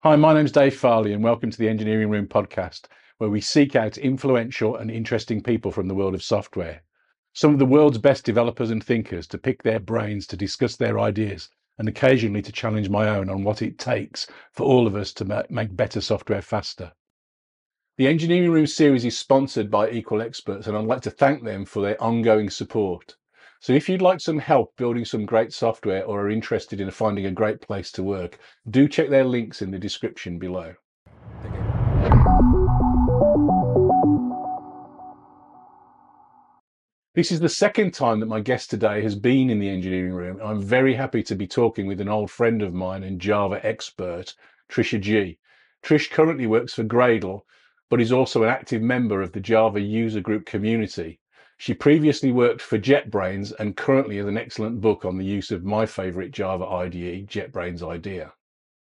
Hi, my name's Dave Farley, and welcome to the Engineering Room podcast, where we seek out influential and interesting people from the world of software. Some of the world's best developers and thinkers to pick their brains to discuss their ideas and occasionally to challenge my own on what it takes for all of us to make better software faster. The Engineering Room series is sponsored by Equal Experts, and I'd like to thank them for their ongoing support. So if you'd like some help building some great software or are interested in finding a great place to work, do check their links in the description below. This is the second time that my guest today has been in the Engineering Room. I'm very happy to be talking with an old friend of mine and Java expert, Trisha Gee. Trish currently works for Gradle, but is also an active member of the Java user group community. She previously worked for JetBrains and currently has an excellent book on the use of my favorite Java IDE, JetBrains IDEA.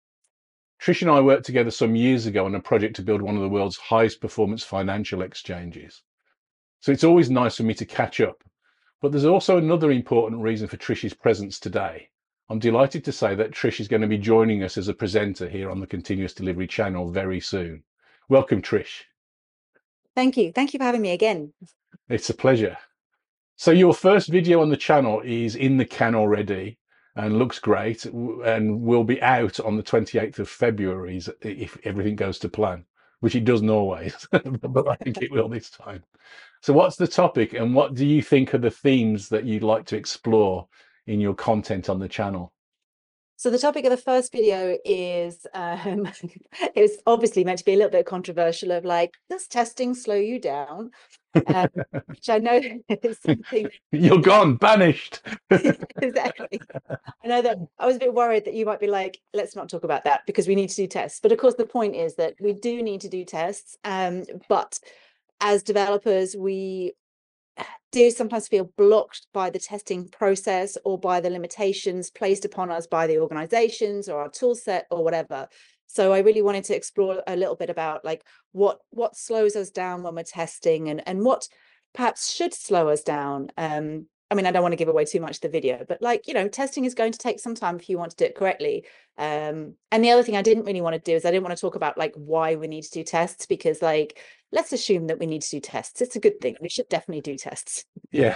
Trish and I worked together some years ago on a project to build one of the world's highest performance financial exchanges. So it's always nice for me to catch up. But there's also another important reason for Trish's presence today. I'm delighted to say that Trish is going to be joining us as a presenter here on the Continuous Delivery channel very soon. Welcome, Trish. Thank you. Thank you for having me again. It's a pleasure. So your first video on the channel is in the can already and looks great and will be out on the 28th of February if everything goes to plan, which it doesn't always, but I think it will this time. So what's the topic and what do you think are the themes that you'd like to explore in your content on the channel? So the topic of the first video is, it was obviously meant to be a little bit controversial of like, does testing slow you down? Which I know is something. You're gone, banished. Exactly. I know that I was a bit worried that you might be like, let's not talk about that because we need to do tests. But of course, the point is that we do need to do tests. But as developers, we do sometimes feel blocked by the testing process or by the limitations placed upon us by the organizations or our tool set or whatever. So I really wanted to explore a little bit about like what slows us down when we're testing and what perhaps should slow us down. I mean, I don't want to give away too much of the video, but like, testing is going to take some time if you want to do it correctly. And the other thing I didn't really want to do is I didn't want to talk about like why we need to do tests because like, let's assume that we need to do tests. It's a good thing. We should definitely do tests. Yeah.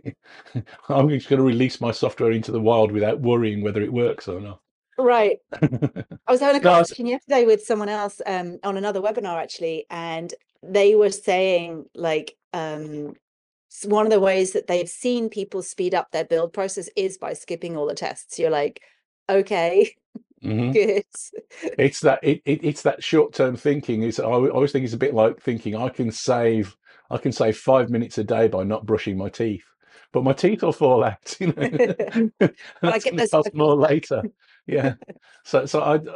I'm just going to release my software into the wild without worrying whether it works or not. Right. I was having a No, conversation yesterday with someone else on another webinar actually, and they were saying like one of the ways that they've seen people speed up their build process is by skipping all the tests. You're like, okay, good. It's that short-term thinking. I always think it's a bit like thinking I can save 5 minutes a day by not brushing my teeth, but my teeth will fall out, and But I that's get going to those cost 5 minutes more back. later. Yeah. So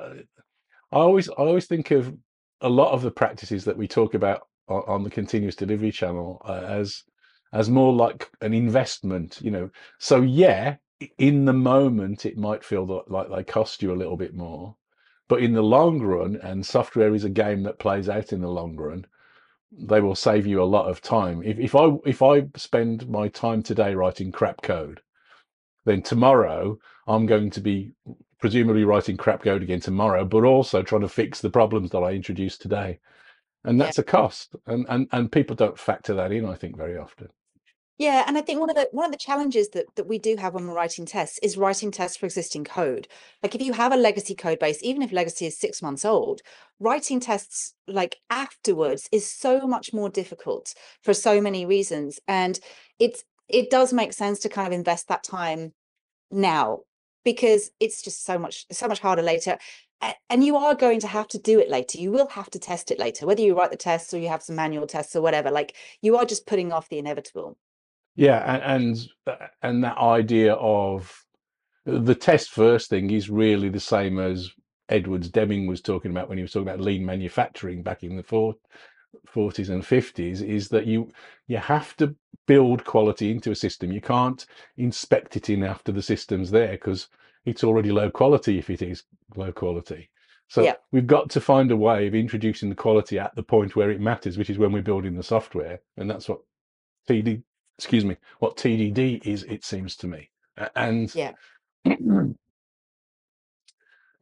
I always think of a lot of the practices that we talk about on the Continuous Delivery channel as more like an investment. So yeah, in the moment it might feel like they cost you a little bit more, but in the long run, and software is a game that plays out in the long run, they will save you a lot of time. If I spend my time today writing crap code, then tomorrow I'm going to be presumably writing crap code again tomorrow, but also trying to fix the problems that I introduced today. And Yeah. that's a cost. And people don't factor that in, I think, very often. Yeah, and I think one of the challenges that we do have when we're writing tests is writing tests for existing code. Like if you have a legacy code base, even if legacy is 6 months old, writing tests like afterwards is so much more difficult for so many reasons. And it does make sense to kind of invest that time now because it's just so much harder later. And you are going to have to do it later. You will have to test it later, whether you write the tests or you have some manual tests or whatever. Like you are just putting off the inevitable. Yeah, and that idea of the test first thing is really the same as Edwards Deming was talking about when he was talking about lean manufacturing back in the 40s and 50s, is that you have to build quality into a system. You can't inspect it in after the system's there because it's already low quality if it is low quality. So Yeah. we've got to find a way of introducing the quality at the point where it matters, which is when we're building the software, and that's what TD, what TDD is, it seems to me. And Yeah.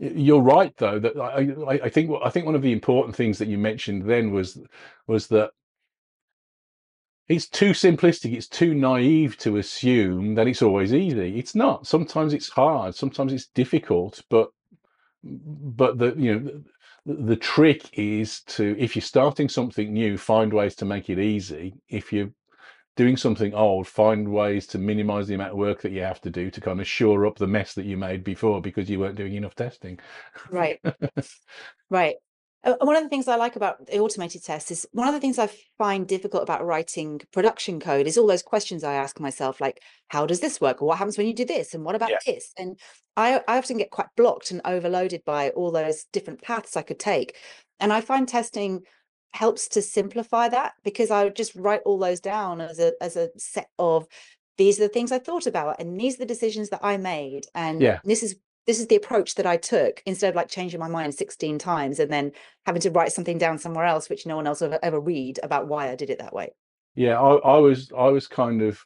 You're right, though, that I think one of the important things that you mentioned then was that it's too simplistic, it's too naive to assume that it's always easy. It's not. Sometimes it's hard, sometimes it's difficult, but the trick is to, if you're starting something new, find ways to make it easy. If you're doing something old, find ways to minimize the amount of work that you have to do to kind of shore up the mess that you made before because you weren't doing enough testing. Right. Right. One of the things I like about the automated tests is one of the things I find difficult about writing production code is all those questions I ask myself, like, how does this work? Or what happens when you do this? And what about Yeah. this? And I often get quite blocked and overloaded by all those different paths I could take. And I find testing helps to simplify that, because I would just write all those down as a set of, these are the things I thought about, and these are the decisions that I made. And Yeah. this is the approach that I took, instead of like changing my mind 16 times and then having to write something down somewhere else, which no one else will ever read, about why I did it that way. Yeah, I was kind of,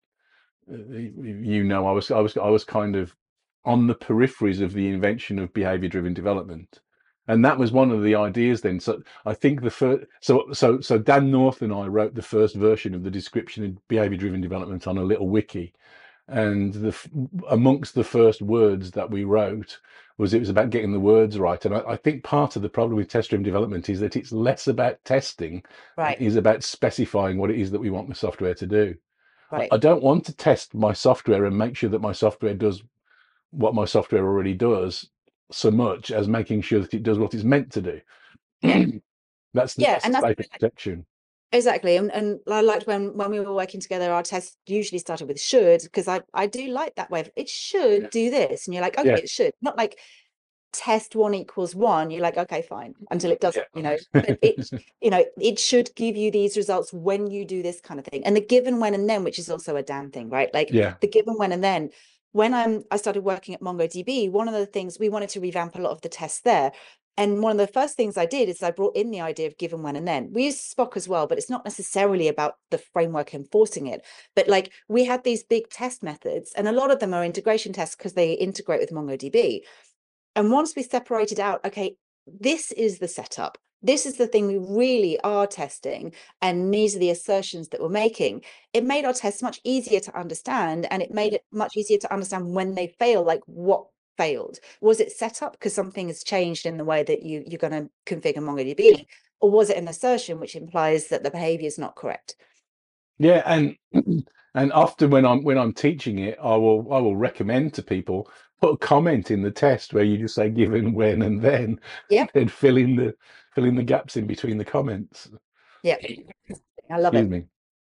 I was kind of on the peripheries of the invention of behavior-driven development, and that was one of the ideas then. So I think the first, so Dan North and I wrote the first version of the description of behavior-driven development on a little wiki, and amongst the first words that we wrote was, it was about getting the words right. And I think part of the problem with test-driven development is that it's less about testing and Right. is about specifying what it is that we want the software to do. Right. I don't want to test my software and make sure that my software does what my software already does, so much as making sure that it does what it's meant to do. Yeah. That's Yeah. the And that's data protection. exactly. And I liked when we were working together, our test usually started with should, because I do like that way of, it should do this. And you're like, okay, Yeah, it should. Not like test 1 = 1. You're like, okay, fine, until it doesn't, yeah, but it should give you these results when you do this kind of thing. And the given, when, and then, which is also a damn thing, right? Like yeah, the given, when, and then. When I started working at MongoDB, one of the things we wanted to revamp a lot of the tests there. And one of the first things I did is I brought in the idea of given, when, and then. We use Spock as well, but it's not necessarily about the framework enforcing it. But like, we had these big test methods, and a lot of them are integration tests because they integrate with MongoDB. And once we separated out, okay, this is the setup, this is the thing we really are testing, and these are the assertions that we're making, it made our tests much easier to understand, and it made it much easier to understand when they fail, like what failed. Was it set up because something has changed in the way that you're going to configure MongoDB? Or was it an assertion which implies that the behavior is not correct? yeah. And often when I'm teaching it, I will recommend to people, put a comment in the test where you just say given, when, and then, Yeah. and then fill in the gaps in between the comments. Yeah. I love Excuse it. me.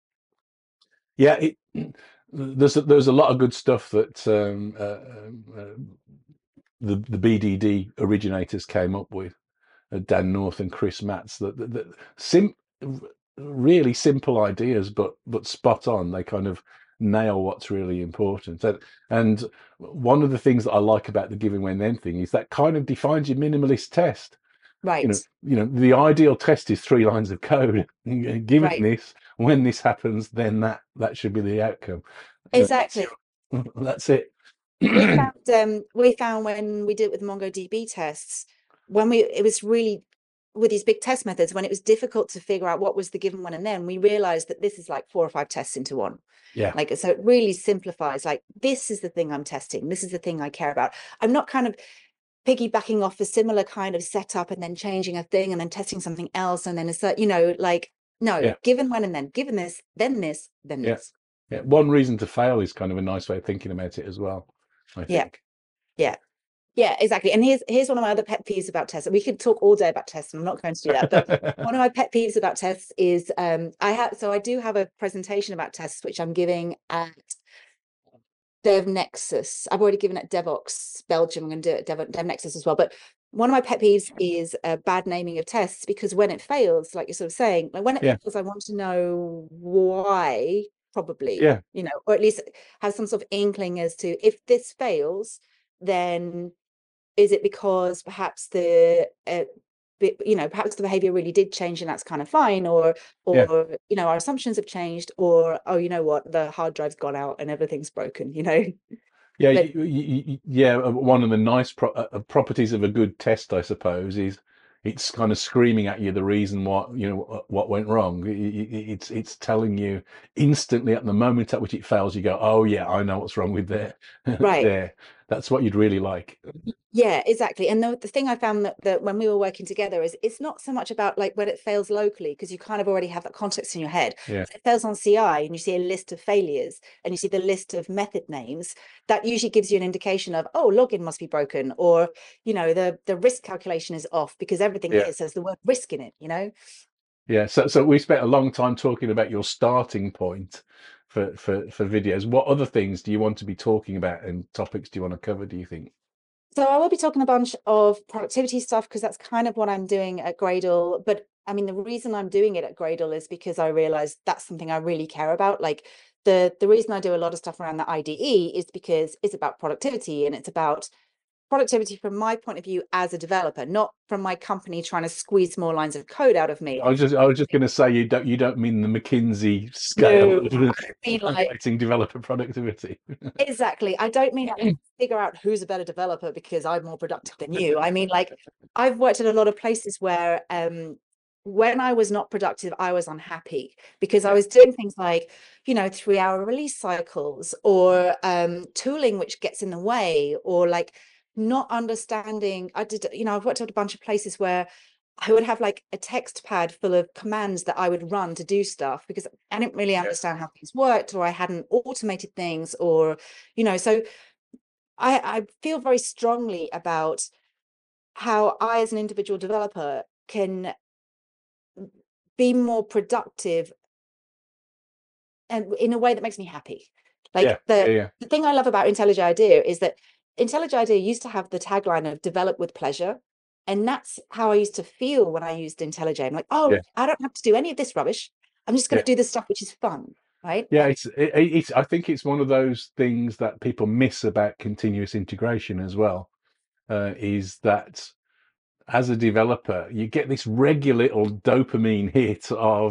Yeah, there's a lot of good stuff that the BDD originators came up with, Dan North and Chris Matz. That really simple ideas, but spot on. They kind of nail what's really important. And one of the things that I like about the given, when, then thing is that kind of defines your minimalist test. Right. The ideal test is 3 lines of code. Given Right. this, when this happens, then that should be the outcome. Exactly. That's it. We found when we did it with MongoDB tests, it was really, with these big test methods, when it was difficult to figure out what was the given, when, and then, we realized that this is like 4 or 5 tests into one. Yeah. Like, so it really simplifies, like, this is the thing I'm testing, this is the thing I care about. I'm not kind of piggybacking off a similar kind of setup and then changing a thing and then testing something else and then like, no, Yeah. given, when, and then, given this, then this, then Yeah. this. Yeah. One reason to fail is kind of a nice way of thinking about it as well, I Yeah. think. Yeah, exactly. And here's one of my other pet peeves about tests. We could talk all day about tests, and I'm not going to do that. But one of my pet peeves about tests is I do have a presentation about tests which I'm giving at DevNexus. I've already given at DevOps Belgium. I'm going to do it at DevNexus as well. But one of my pet peeves is bad naming of tests, because when it fails, like you're sort of saying, like when it Yeah. fails, I want to know why, probably, Yeah. or at least have some sort of inkling as to, if this fails, then is it because perhaps perhaps the behavior really did change and that's kind of fine, or Yeah. our assumptions have changed, or, oh, you know what, the hard drive's gone out and everything's broken. Yeah, But yeah. One of the nice properties of a good test, I suppose, is it's kind of screaming at you the reason what went wrong. It's telling you instantly at the moment at which it fails. You go, oh yeah, I know what's wrong with there. right. There, that's what you'd really like. Yeah, exactly. And the thing I found that when we were working together is it's not so much about like when it fails locally, because you kind of already have that context in your head. Yeah, If it fails on CI and you see a list of failures and you see the list of method names, that usually gives you an indication of, oh, login must be broken, or the risk calculation is off because everything yeah. here says the word risk in it, Yeah, so we spent a long time talking about your starting point for videos. What other things do you want to be talking about and topics do you want to cover, do you think? So I will be talking a bunch of productivity stuff because that's kind of what I'm doing at Gradle. But I mean, the reason I'm doing it at Gradle is because I realized that's something I really care about. Like the reason I do a lot of stuff around the IDE is because it's about productivity, and it's about productivity from my point of view as a developer, not from my company trying to squeeze more lines of code out of me. I was just going to say you don't mean the McKinsey scale No, of I mean like evaluating developer productivity. exactly. I don't mean I figure out who's a better developer because I'm more productive than you. I mean, like, I've worked at a lot of places where when I was not productive, I was unhappy because I Yeah, was doing things like, 3-hour release cycles, or tooling which gets in the way, or like not understanding. I've worked at a bunch of places where I would have like a text pad full of commands that I would run to do stuff because I didn't really yeah, understand how things worked, or I hadn't automated things, so I feel very strongly about how I, as an individual developer, can be more productive and in a way that makes me happy. yeah, Like yeah, the yeah, the thing I love about IntelliJ IDEA is that IntelliJ IDEA used to have the tagline of develop with pleasure. And that's how I used to feel when I used IntelliJ. I'm like, oh, yeah, I don't have to do any of this rubbish. I'm just going yeah. to do the stuff which is fun, right? Yeah, it's. I think it's one of those things that people miss about continuous integration as well. Is that as a developer, you get this regular little dopamine hit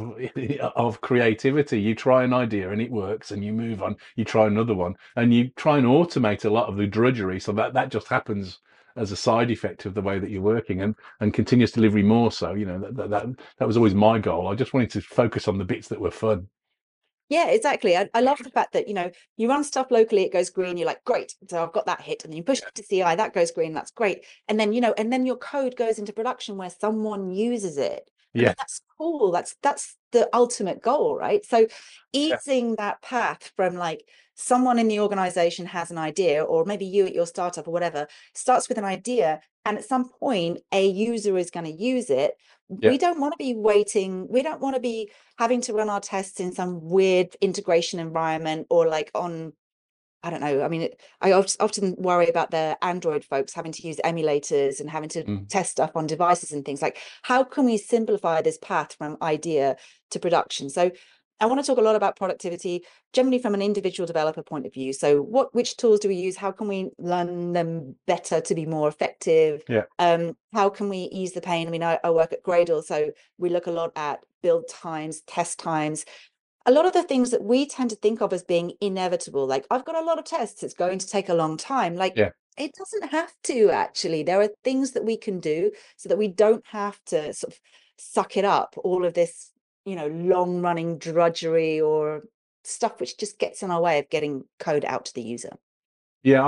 of creativity. You try an idea and it works, and you move on. You try another one, and you try and automate a lot of the drudgery, so that just happens as a side effect of the way that you're working, and continuous delivery more so. That was always my goal. I just wanted to focus on the bits that were fun. Yeah, exactly. I love the fact that, you run stuff locally, it goes green, you're like, great. So I've got that hit. And then you push it to CI, that goes green, that's great. And then your code goes into production where someone uses it. And Yeah, then that's cool. That's the ultimate goal, right? So yeah, easing that path from like someone in the organization has an idea, or maybe you at your startup or whatever, starts with an idea. And at some point, a user is going to use it. yeah, We don't want to be waiting. We don't want to be having to run our tests in some weird integration environment, or like on, I don't know. I mean, I often worry about the Android folks having to use emulators and having to mm, test stuff on devices and things. Like, how can we simplify this path from idea to production? So I want to talk a lot about productivity, generally from an individual developer point of view. So which tools do we use? How can we learn them better to be more effective? yeah, How can we ease the pain? I mean, I work at Gradle, so we look a lot at build times, test times, a lot of the things that we tend to think of as being inevitable. Like, I've got a lot of tests, it's going to take a long time. Like, yeah. it doesn't have to. Actually, there are things that we can do so that we don't have to sort of suck it up, all of this, long running drudgery or stuff which just gets in our way of getting code out to the user. Yeah,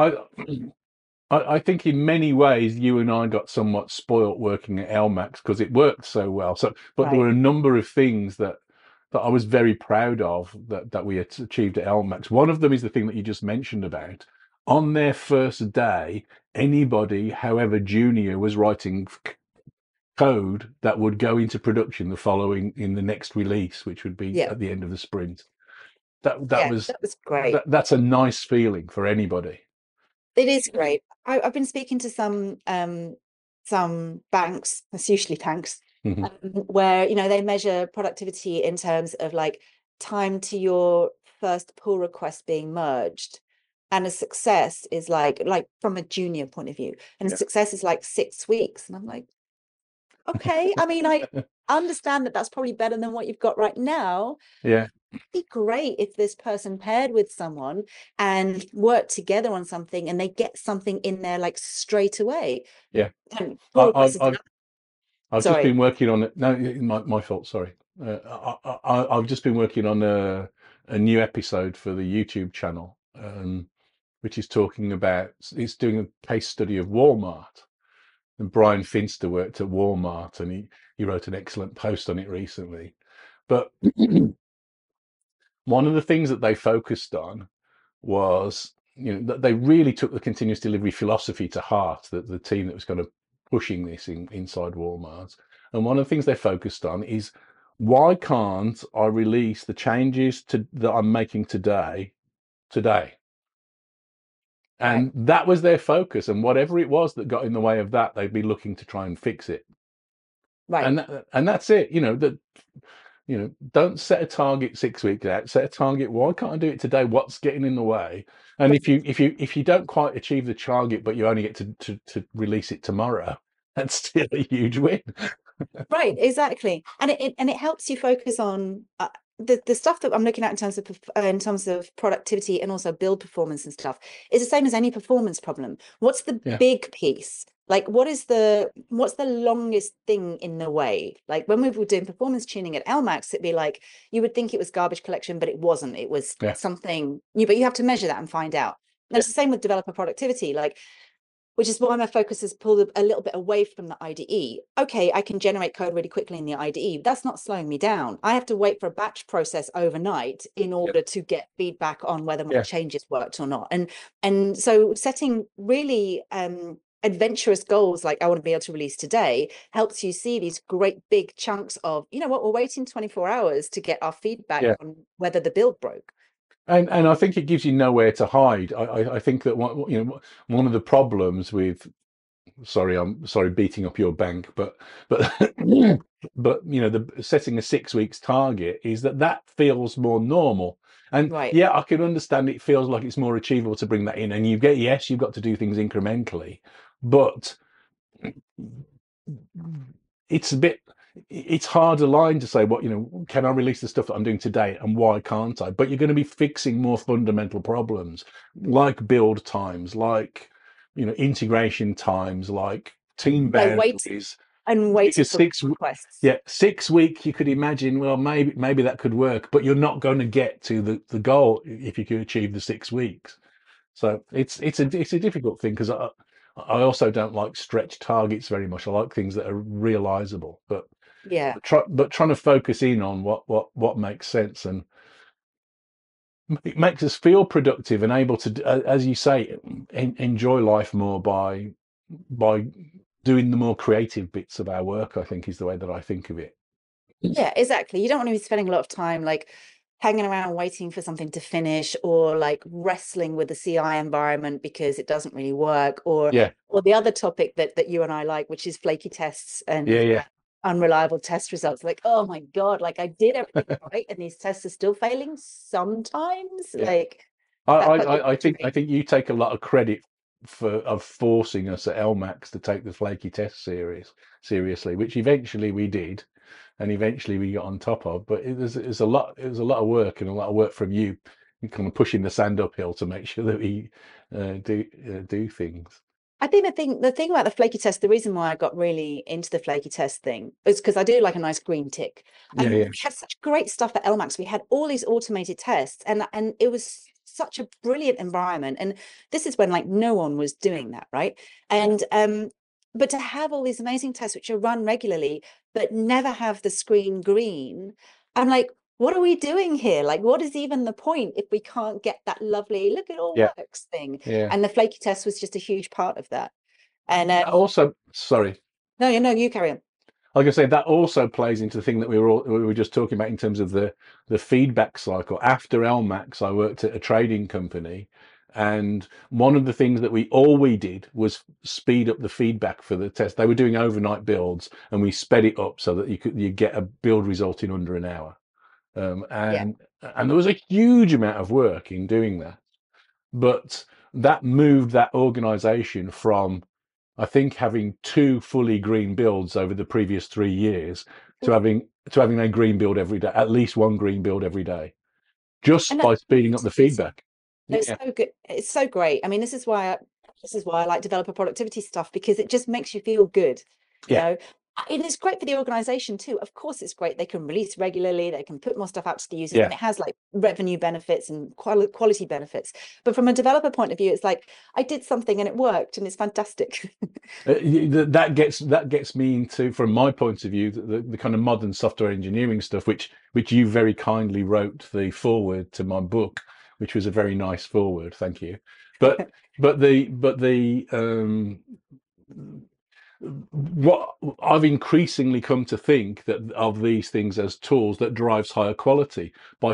I think in many ways you and I got somewhat spoilt working at LMAX because it worked so well. But there Right. were a number of things that I was very proud of that we had achieved at LMAX. One of them is the thing that you just mentioned about. On their first day, anybody, however junior, was writing code that would go into production in the next release, which would be Yeah. at the end of the sprint. That Yeah, was that was great. that's a nice feeling for anybody. It is great. I've been speaking to some banks, it's usually banks, Mhm. where they measure productivity in terms of like time to your first pull request being merged. And a success is like from a junior point of view, and a Yeah. success is like 6 weeks. And I'm like, okay. I mean, I understand that that's probably better than what you've got right now, Yeah. be great if this person paired with someone and work together on something and they get something in there like straight away. Yeah. And I, pull request is I, I've I've just sorry. been working on it. No, my fault. Sorry. I've just been working on a new episode for the YouTube channel, which is talking about, it's doing a case study of Walmart. And Brian Finster worked at Walmart, and he wrote an excellent post on it recently. But one of the things that they focused on was, that they really took the continuous delivery philosophy to heart, that the team that was kind of pushing this inside Walmart. And one of the things they focused on is, why can't I release the changes that I'm making today? Right. And that was their focus. And whatever it was that got in the way of that, they'd be looking to try and fix it. Right. And that's it. Don't set a target 6 weeks out. Set a target. Why can't I do it today? What's getting in the way? And if you don't quite achieve the target, but you only get to release it tomorrow, that's still a huge win. Right, exactly. And it helps you focus on the stuff that I'm looking at in terms of productivity and also build performance and stuff is the same as any performance problem. What's the Yeah. big piece? Like, what's the longest thing in the way? Like when we were doing performance tuning at LMAX, it'd be like, you would think it was garbage collection, but it wasn't. It was something new, but you have to measure that and find out. And it's the same with developer productivity. Like, which is why my focus has pulled a little bit away from the IDE. Okay, I can generate code really quickly in the IDE. That's not slowing me down. I have to wait for a batch process overnight in order to get feedback on whether my changes worked or not. And so setting really adventurous goals, like I want to be able to release today, helps you see these great big chunks of, you know what, we're waiting 24 hours to get our feedback on whether the build broke. And I think it gives you nowhere to hide. I think that one of the problems with, I'm sorry beating up your bank, but the setting a 6 weeks target is that feels more normal. And I can understand it feels like it's more achievable to bring that in. And you've got to do things incrementally, but it's harder line to say, can I release the stuff that I'm doing today and why can't I? But you're going to be fixing more fundamental problems like build times, like, integration times, like team boundaries. And waiting for requests. 6 weeks, you could imagine, well, maybe that could work, but you're not going to get to the goal if you could achieve the 6 weeks. So it's a difficult thing, because I also don't like stretch targets very much. I like things that are realizable, but trying to focus in on what makes sense, and it makes us feel productive and able to, as you say, enjoy life more by doing the more creative bits of our work, I think, is the way that I think of it. Yeah, exactly. You don't want to be spending a lot of time like hanging around waiting for something to finish, or like wrestling with the CI environment because it doesn't really work, or the other topic that you and I like, which is flaky tests and unreliable test results. Like, oh my God, like I did everything right and these tests are still failing sometimes. Like I think you take a lot of credit of forcing us at LMAX to take the flaky test series seriously, which eventually we did, and eventually we got on top of. But it was a lot of work, and a lot of work from you, kind of pushing the sand uphill to make sure that we do things. I think the thing about the flaky test, the reason why I got really into the flaky test thing is because I do like a nice green tick. And we had such great stuff at LMAX. We had all these automated tests, and it was such a brilliant environment. And this is when like no one was doing that, right? And but to have all these amazing tests which are run regularly but never have the screen green, I'm like, what are we doing here? Like, what is even the point if we can't get that lovely look, it all works thing? And the flaky test was just a huge part of that. And also, sorry. No, you carry on. Like I say, that also plays into the thing that we were just talking about in terms of the feedback cycle. After LMAX, I worked at a trading company, and one of the things that we did was speed up the feedback for the test. They were doing overnight builds, and we sped it up so that you get a build result in under an hour. And there was a huge amount of work in doing that, but that moved that organization from, I think, having 2 fully green builds over the previous 3 years to having a green build every day, at least one green build every day. just And by speeding up that's the feedback. it's Yeah, so good. It's so great. I mean, this is why I like developer productivity stuff, because it just makes you feel good, you yeah, know. And it's great for the organization too. Of course, it's great. They can release regularly, they can put more stuff out to the users, yeah. and it has like revenue benefits and quality benefits. But from a developer point of view, it's like I did something and it worked and it's fantastic. That gets me into, from my point of view, the kind of modern software engineering stuff, which you very kindly wrote the foreword to my book, which was a very nice foreword. Thank you. But the what I've increasingly come to think that of these things as tools that drives higher quality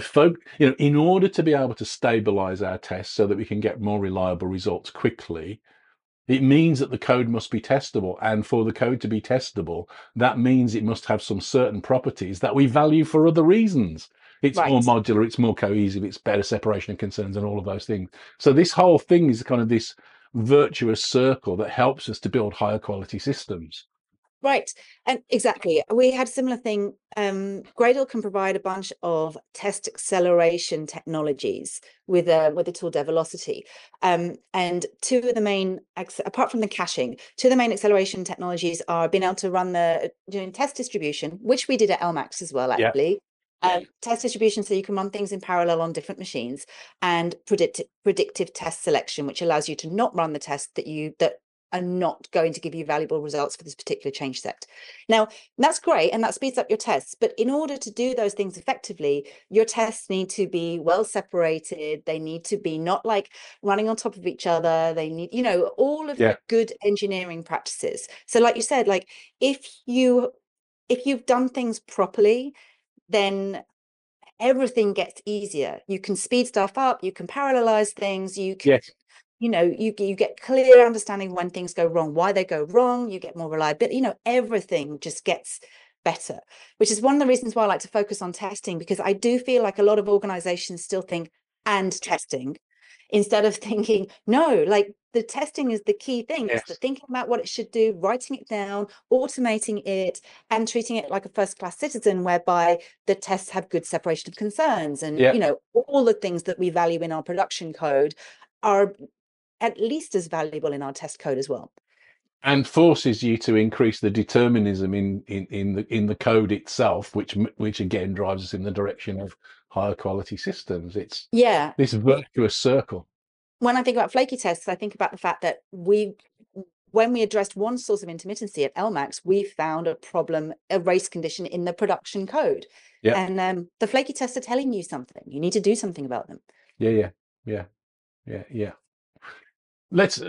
in order to be able to stabilize our tests so that we can get more reliable results quickly. It means that the code must be testable, and for the code to be testable, that means it must have some certain properties that we value for other reasons. It's more Right. modular, it's more cohesive, it's better separation of concerns, and all of those things. So this whole thing is kind of this virtuous circle that helps us to build higher quality systems. Right. And exactly. We had a similar thing. Gradle can provide a bunch of test acceleration technologies with the tool Develocity. And two of the main, apart from the caching, two of the main acceleration technologies are being able to run doing test distribution, which we did at LMAX as well, Yeah. actually. Test distribution, so you can run things in parallel on different machines, and predictive test selection, which allows you to not run the test that are not going to give you valuable results for this particular change set. Now, that's great, and that speeds up your tests. But in order to do those things effectively, your tests need to be well separated. They need to be not like running on top of each other. They need, all of Yeah. the good engineering practices. So like you said, like if you've done things properly, then everything gets easier. You can speed stuff up, you can parallelize things, you can Yes. you get clear understanding when things go wrong, why they go wrong, you get more reliability, everything just gets better, which is one of the reasons why I like to focus on testing, because I do feel like a lot of organizations still think and testing instead of thinking, no, like the testing is the key thing. It's the Yes. thinking about what it should do, writing it down, automating it, and treating it like a first-class citizen, whereby the tests have good separation of concerns, and Yeah. all the things that we value in our production code are at least as valuable in our test code as well. And forces you to increase the determinism in the code itself, which again drives us in the direction of higher quality systems. It's Yeah. this virtuous circle. When I think about flaky tests, I think about the fact that when we addressed one source of intermittency at LMAX, we found a race condition in the production code. Yeah. And the flaky tests are telling you something. You need to do something about them. Yeah. Yeah. Let's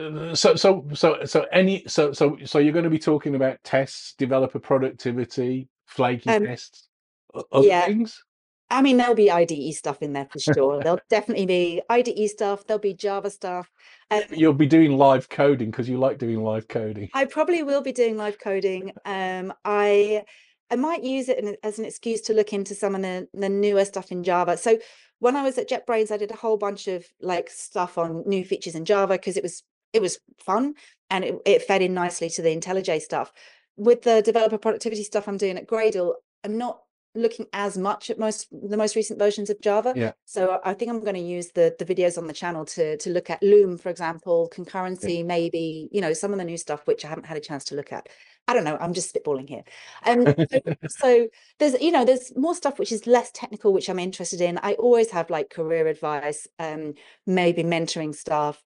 so you're going to be talking about tests, developer productivity, flaky tests, other Yeah. things. I mean, there'll be IDE stuff in there for sure. There'll definitely be IDE stuff. There'll be Java stuff. You'll be doing live coding because you like doing live coding. I probably will be doing live coding. I might use it as an excuse to look into some of the newer stuff in Java. So when I was at JetBrains, I did a whole bunch of like stuff on new features in Java because it was fun, and it fed in nicely to the IntelliJ stuff. With the developer productivity stuff I'm doing at Gradle, I'm not looking as much at the most recent versions of Java. Yeah. So I think I'm going to use the videos on the channel to look at Loom, for example, concurrency, maybe, some of the new stuff which I haven't had a chance to look at. I don't know, I'm just spitballing here. So there's more stuff which is less technical, which I'm interested in. I always have like career advice, maybe mentoring stuff.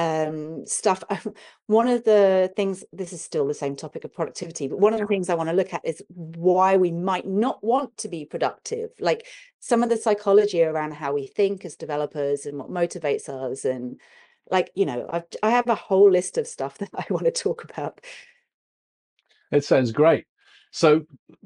One of the things, this is still the same topic of productivity, but one of the things I want to look at is why we might not want to be productive, like some of the psychology around how we think as developers and what motivates us. And like, I have a whole list of stuff that I want to talk about. It sounds great. So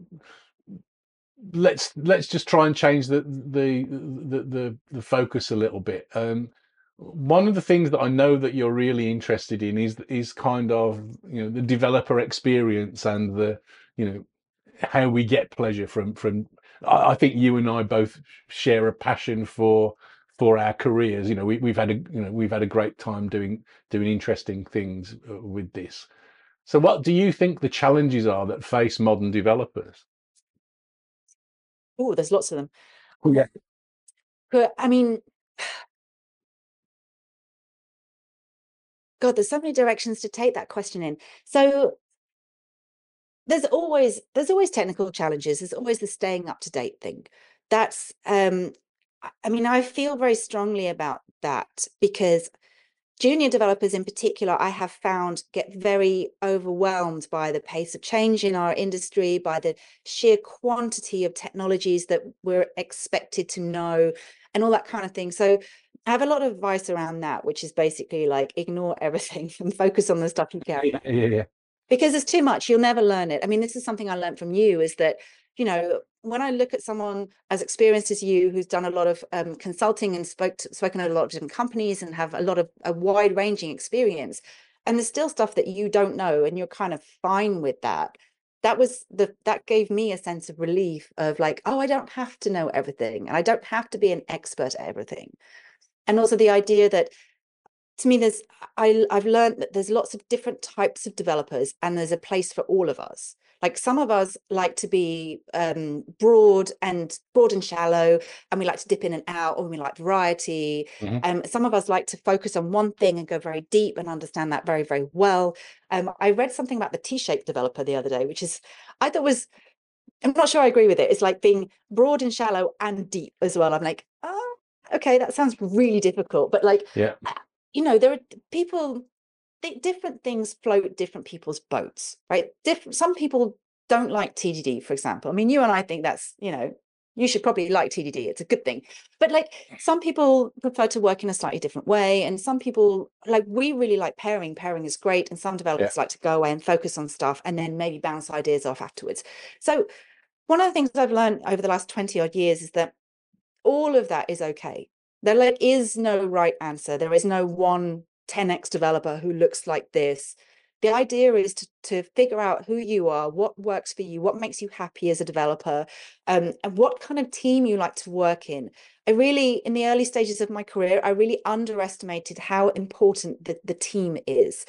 let's just try and change the focus a little bit. One of the things that I know that you're really interested in is kind of the developer experience and how we get pleasure from. I think you and I both share a passion for our careers. We've had a great time doing interesting things with this. So what do you think the challenges are that face modern developers? Oh, there's lots of them. Yeah. But I mean, God, there's so many directions to take that question in. So there's always technical challenges. There's always the staying up to date thing. That's I mean, I feel very strongly about that because junior developers in particular, I have found get very overwhelmed by the pace of change in our industry, by the sheer quantity of technologies that we're expected to know, and all that kind of thing. So I have a lot of advice around that, which is basically like ignore everything and focus on the stuff you care about. Yeah, Because it's too much, you'll never learn it. I mean, this is something I learned from you, is that, when I look at someone as experienced as you, who's done a lot of consulting and spoken at a lot of different companies and have a wide ranging experience, and there's still stuff that you don't know, and you're kind of fine with that. That gave me a sense of relief of like, oh, I don't have to know everything, and I don't have to be an expert at everything. And also the idea that, to me, I've learned that there's lots of different types of developers, and there's a place for all of us. Like, some of us like to be broad and shallow, and we like to dip in and out, or we like variety. Some of us like to focus on one thing and go very deep and understand that very, very well. I read something about the T-shaped developer the other day, which is, I thought was, I'm not sure I agree with it. It's like being broad and shallow and deep as well. I'm like, oh, okay, that sounds really difficult. But like, yeah, there are people, different things float different people's boats, right? Some people don't like TDD, for example. I mean, you and I think that's, you should probably like TDD. It's a good thing. But like, some people prefer to work in a slightly different way. And some people, like, we really like pairing. Pairing is great. And some yeah, developers like to go away and focus on stuff and then maybe bounce ideas off afterwards. So one of the things I've learned over the last 20 odd years is that all of that is okay. There is no right answer. There is no one 10x developer who looks like this. The idea is to figure out who you are, what works for you, what makes you happy as a developer, and what kind of team you like to work in. In the early stages of my career, I really underestimated how important the team is.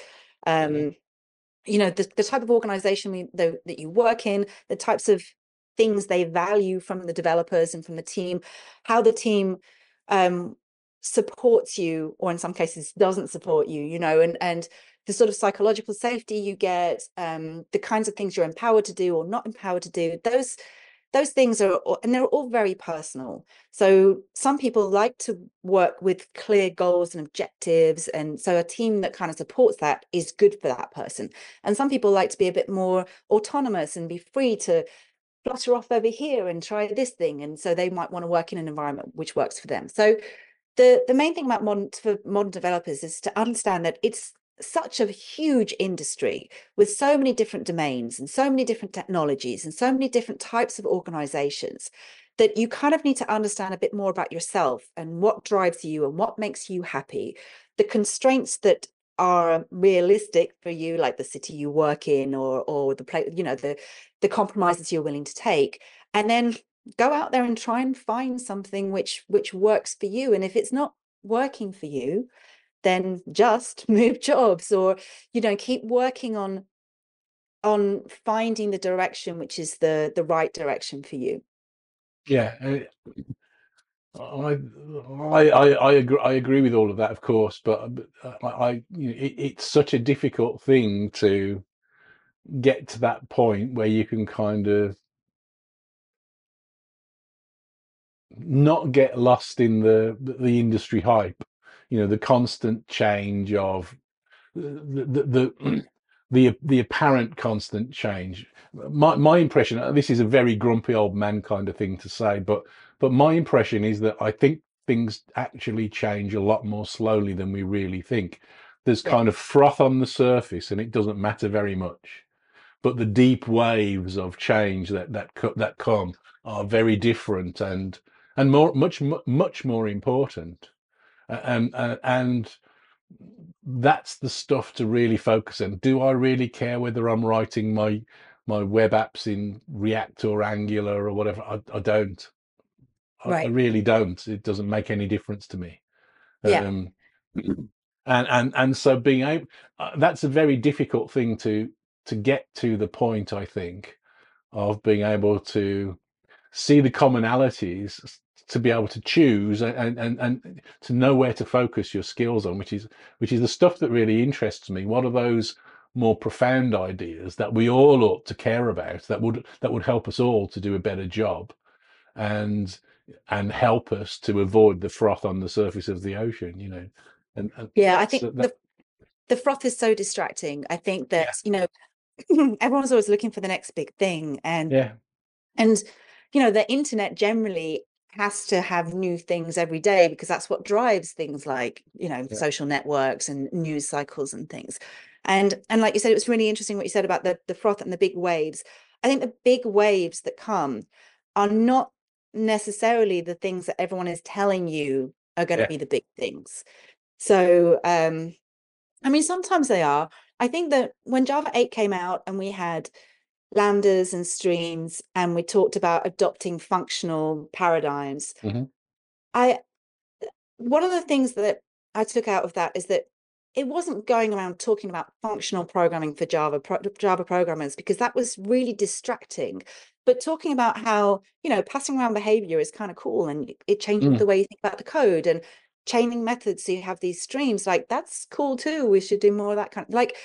The type of organization that you work in, the types of things they value from the developers and from the team, how the team supports you, or in some cases doesn't support you, and the sort of psychological safety you get, the kinds of things you're empowered to do or not empowered to do. Those things are, and they're all very personal. So some people like to work with clear goals and objectives, and so a team that kind of supports that is good for that person. And some people like to be a bit more autonomous and be free to flutter off over here and try this thing, and so they might want to work in an environment which works for them. So the main thing about modern developers is to understand that it's such a huge industry with so many different domains and so many different technologies and so many different types of organizations, that you kind of need to understand a bit more about yourself and what drives you and what makes you happy, the constraints that are realistic for you, like the city you work in, or the place, the compromises you're willing to take, and then go out there and try and find something which works for you. And if it's not working for you, then just move jobs, or keep working on finding the direction which is the right direction for you. yeah. I agree. I agree with all of that, of course, but it's such a difficult thing to get to that point where you can kind of not get lost in the industry hype. The constant change of the apparent constant change. My impression, this is a very grumpy old man kind of thing to say, but my impression is that I think things actually change a lot more slowly than we really think. There's Yeah, kind of froth on the surface and it doesn't matter very much, but the deep waves of change that come are very different and much more important. And that's the stuff to really focus on. Do I really care whether I'm writing my web apps in React or Angular or whatever? I don't. I right. really don't. It doesn't make any difference to me. Yeah, Um, and so being able, that's a very difficult thing to get to the point, I think, of being able to see the commonalities to be able to choose and to know where to focus your skills on, which is the stuff that really interests me. What are those more profound ideas that we all ought to care about, that would help us all to do a better job, and help us to avoid the froth on the surface of the ocean, and Yeah, I that's think that. the froth is so distracting. I think Yeah, that, everyone's always looking for the next big thing. yeah, And the internet generally has to have new things every day, because that's what drives things like, yeah, social networks and news cycles and things. And like you said, it was really interesting what you said about the froth and the big waves. I think the big waves that come are not necessarily the things that everyone is telling you are going to yeah. be the big things. So I mean, sometimes they are. I think that when Java 8 came out and we had lambdas and streams, and we talked about adopting functional paradigms, Hmm. I one of the things that I took out of that is that it wasn't going around talking about functional programming for Java programmers, because that was really distracting. But talking about how, passing around behavior is kind of cool, and it changes Mm. the way you think about the code, and chaining methods, so you have these streams, like that's cool too. We should do more of that kind of, like,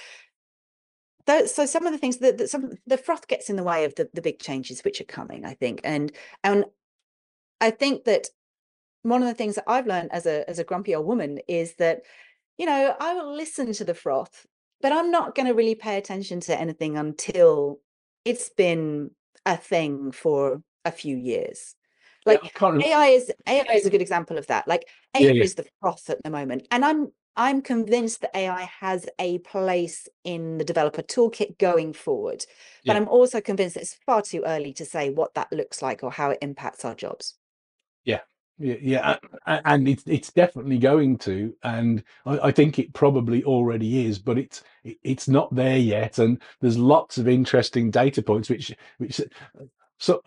so some of the things that some the froth gets in the way of the big changes which are coming, I think. And I think that one of the things that I've learned as a grumpy old woman is that, I will listen to the froth, but I'm not going to really pay attention to anything until it's been a thing for a few years. Yeah, I Like can't AI is a good example of that. Like yeah, AI yeah, is the froth at the moment, and I'm convinced that AI has a place in the developer toolkit going forward, but yeah, I'm also convinced that it's far too early to say what that looks like or how it impacts our jobs. yeah, yeah, yeah. And it's definitely going to, and I think it probably already is, but it's not there yet. And there's lots of interesting data points which so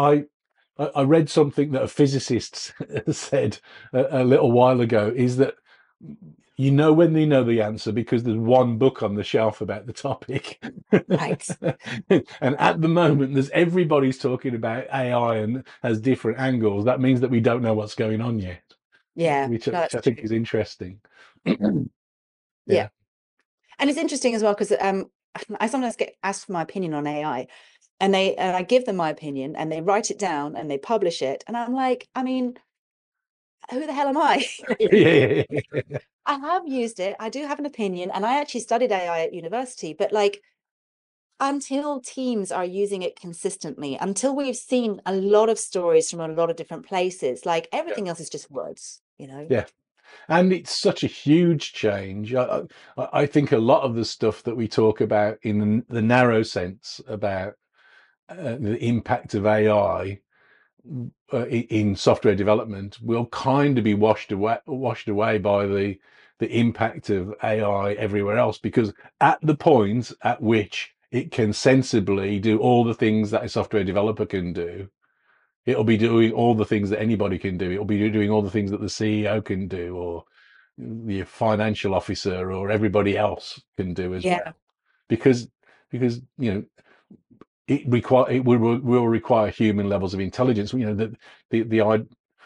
I read something that a physicist said a little while ago, is that when they know the answer because there's one book on the shelf about the topic. Right. And at the moment, there's everybody's talking about AI and has different angles. That means that we don't know what's going on yet, Yeah, which, no, which that's I think true. is interesting. Yeah. Yeah, And it's interesting as well, because I sometimes get asked for my opinion on AI, and I give them my opinion, and they write it down and they publish it, and I'm like, I mean, who the hell am I? yeah, yeah, I have used it. I do have an opinion, and I actually studied AI at university, but like, until teams are using it consistently, until we've seen a lot of stories from a lot of different places, like yeah. everything else is just words. Yeah. And it's such a huge change. I think a lot of the stuff that we talk about in the narrow sense about the impact of AI in software development will kind of be washed away by the impact of AI everywhere else, because at the point at which it can sensibly do all the things that a software developer can do, it'll be doing all the things that anybody can do. It'll be doing all the things that the CEO can do, or the financial officer, or everybody else can do as Yeah. well. Because it will require human levels of intelligence. The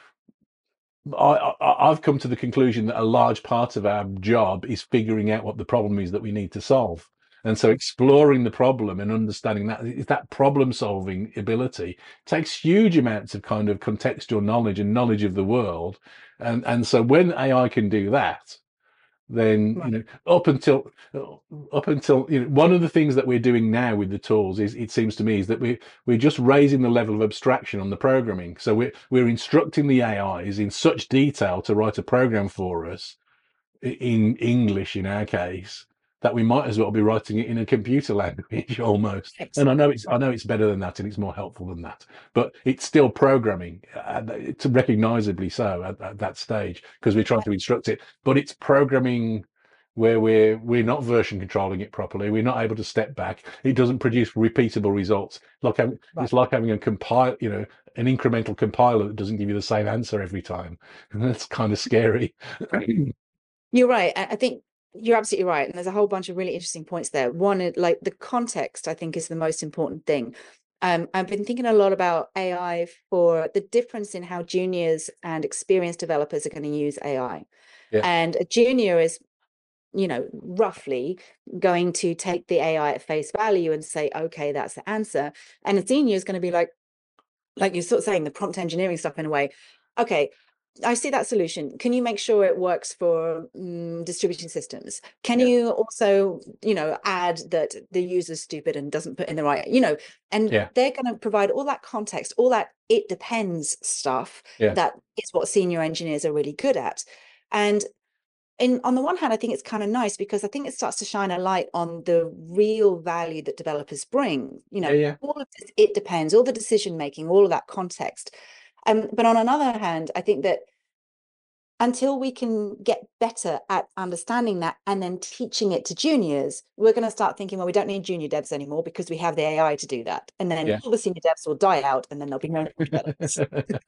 I've come to the conclusion that a large part of our job is figuring out what the problem is that we need to solve. And so exploring the problem and understanding that problem solving ability takes huge amounts of kind of contextual knowledge and knowledge of the world. And so when AI can do that, then Right. up until one of the things that we're doing now with the tools is, it seems to me, is that we're just raising the level of abstraction on the programming. So we're instructing the AIs in such detail to write a program for us in English, in our case, that we might as well be writing it in a computer language almost. And I know it's better than that, and it's more helpful than that, but it's still programming, to recognizably so at that stage, because we're trying to instruct it. But it's programming where we're not version controlling it properly. We're not able to step back. It doesn't produce repeatable results. Right. It's like having a compile, an incremental compiler that doesn't give you the same answer every time. And that's kind of scary. You're right. I think you're absolutely right. And there's a whole bunch of really interesting points there. One is like the context, I think, is the most important thing. I've been thinking a lot about AI for the difference in how juniors and experienced developers are going to use AI. Yeah. And a junior is, roughly going to take the AI at face value and say, okay, that's the answer. And a senior is going to be like you're sort of saying, the prompt engineering stuff in a way. Okay, I see that solution. Can you make sure it works for distributing systems? Can Yeah. you also, add that the user's stupid and doesn't put in the right, and Yeah. they're going to provide all that context, all that it depends stuff Yeah. that is what senior engineers are really good at. And on the one hand, I think it's kind of nice because I think it starts to shine a light on the real value that developers bring. Yeah. Yeah. All of this, it depends, all the decision making, all of that context. But on another hand, I think that until we can get better at understanding that and then teaching it to juniors, we're going to start thinking, well, we don't need junior devs anymore because we have the AI to do that. And then Yeah. all the senior devs will die out and then there'll be no developers.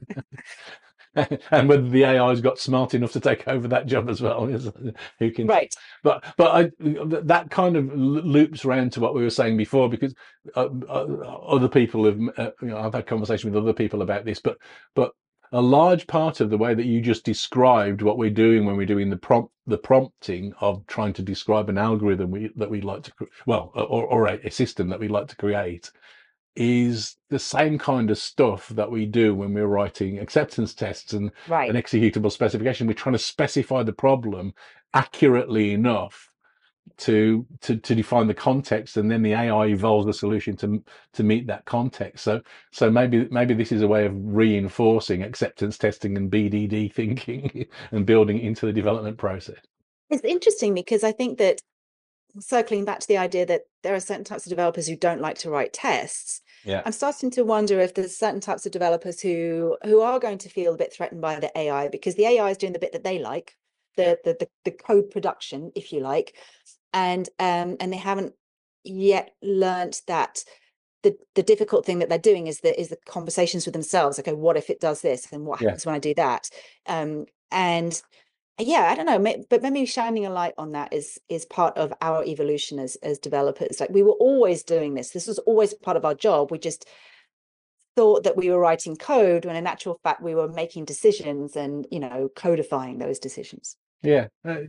And whether the AI's got smart enough to take over that job as well, who can? Right. But that kind of loops around to what we were saying before, because other people have, I've had conversation with other people about this, but a large part of the way that you just described what we're doing when we're doing the prompting of trying to describe an algorithm that we like to, or a system that we like to create, is the same kind of stuff that we do when we're writing acceptance tests and Right. an executable specification. We're trying to specify the problem accurately enough to define the context, and then the AI evolves the solution to meet that context. So maybe this is a way of reinforcing acceptance testing and BDD thinking and building it into the development process. It's interesting because I think that, circling back to the idea that there are certain types of developers who don't like to write tests, Yeah. I'm starting to wonder if there's certain types of developers who are going to feel a bit threatened by the AI because the AI is doing the bit that they like, the code production, if you like, and they haven't yet learned that the difficult thing that they're doing is the conversations with themselves. Okay, what if it does this, and what Yeah. happens when I do that? And yeah, I don't know, but maybe shining a light on that is part of our evolution as developers. Like, we were always doing this. This was always part of our job. We just thought that we were writing code when in actual fact we were making decisions and, codifying those decisions. Yeah.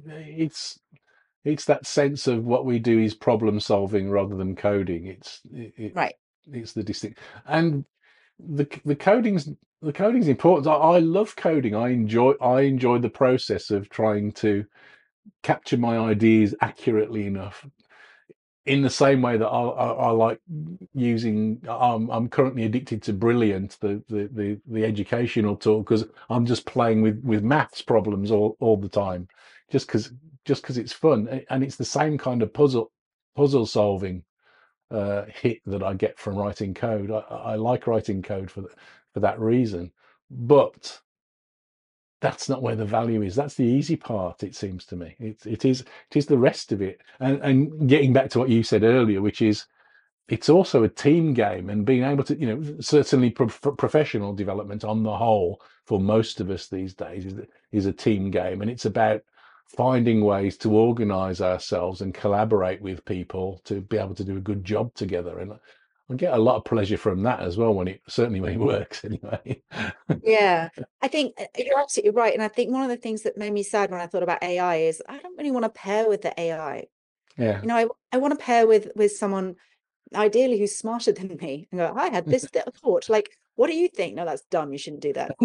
It's that sense of what we do is problem solving rather than coding. Right. It's the distinct, and the coding's important. I love coding. I enjoy the process of trying to capture my ideas accurately enough. In the same way that I like using, I'm currently addicted to Brilliant, the educational tool, because I'm just playing with maths problems all the time, just because it's fun, and it's the same kind of puzzle solving hit that I get from writing code. I like writing code for that reason, but that's not where the value is. That's the easy part, it seems to me. It is the rest of it. And getting back to what you said earlier, which is it's also a team game, and being able to, certainly professional development on the whole for most of us these days is a team game, and it's about finding ways to organize ourselves and collaborate with people to be able to do a good job together. And I get a lot of pleasure from that as well, when it works anyway. Yeah, I think you're absolutely right. And I think one of the things that made me sad when I thought about AI is I don't really want to pair with the AI. Yeah. I want to pair with someone ideally who's smarter than me and go, I had this thought. Like, what do you think? No, that's dumb. You shouldn't do that.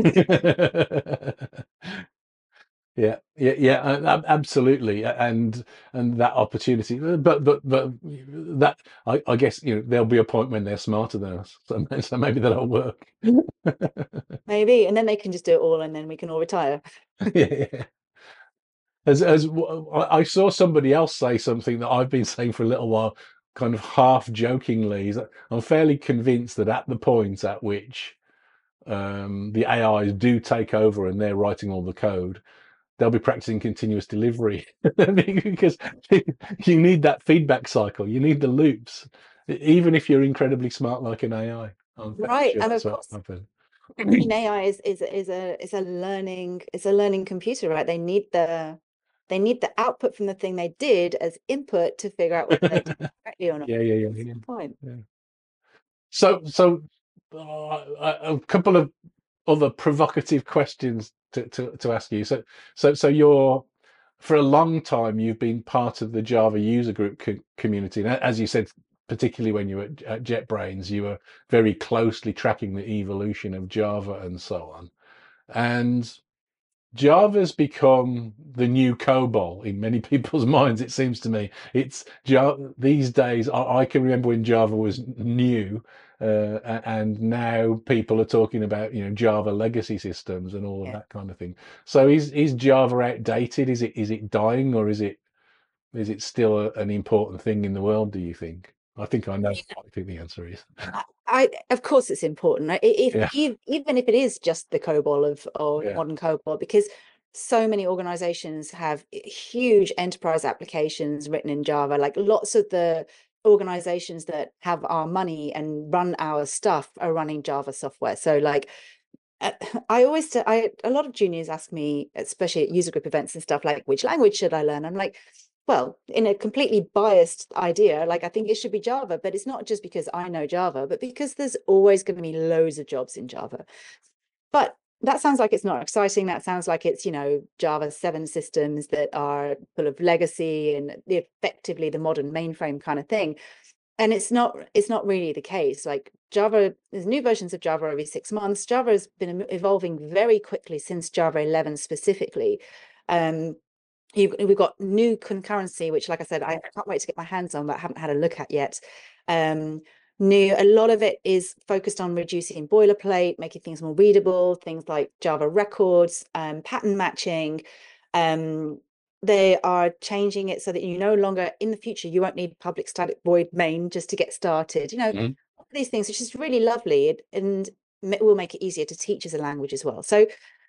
Yeah, absolutely, and that opportunity, but that I guess there'll be a point when they're smarter than us, so maybe that'll work. Maybe. And then they can just do it all and then we can all retire. Yeah. I saw somebody else say something that I've been saying for a little while, kind of half jokingly, is that I'm fairly convinced that at the point at which the AIs do take over and they're writing all the code, they'll be practicing continuous delivery because you need that feedback cycle. You need the loops, even if you're incredibly smart like an AI. I'm fairly Right. sure And that's of what course, happened. AI is a learning computer, right? They need the output from the thing they did as input to figure out whether they did it correctly or not. Yeah, yeah, yeah, That's yeah, the point. yeah. A couple of other provocative questions to ask you. So you're, for a long time, you've been part of the Java user group community. And as you said, particularly when you were at JetBrains, you were very closely tracking the evolution of Java and so on. And Java's become the new COBOL in many people's minds. It seems to me it's Java these days. I can remember when Java was new, and now people are talking about Java legacy systems and all of Yeah. that kind of thing. So is Java outdated? Is it dying, or is it still an important thing in the world? Do you think? I think I know what I think the answer is. Of course it's important. If Yeah, even if it is just the COBOL or yeah, modern COBOL, because so many organizations have huge enterprise applications written in Java. Like lots of the organizations that have our money and run our stuff are running Java software. So like I always a lot of juniors ask me, especially at user group events and stuff, like which language should I learn? I'm like, well, in a completely biased idea, like I think it should be Java, but it's not just because I know Java, but because there's always going to be loads of jobs in Java. But that sounds like it's not exciting. That sounds like it's, Java 7 systems that are full of legacy and effectively the modern mainframe kind of thing. And it's not really the case. Like Java, there's new versions of Java every 6 months. Java has been evolving very quickly since Java 11 specifically. We've got new concurrency, which, like I said, I can't wait to get my hands on, but I haven't had a look at yet. A lot of it is focused on reducing boilerplate, making things more readable, things like Java records, pattern matching. They are changing it so that you no longer, in the future, you won't need public static void main just to get started. Mhm. These things, which is really lovely, and it will make it easier to teach as a language as well. So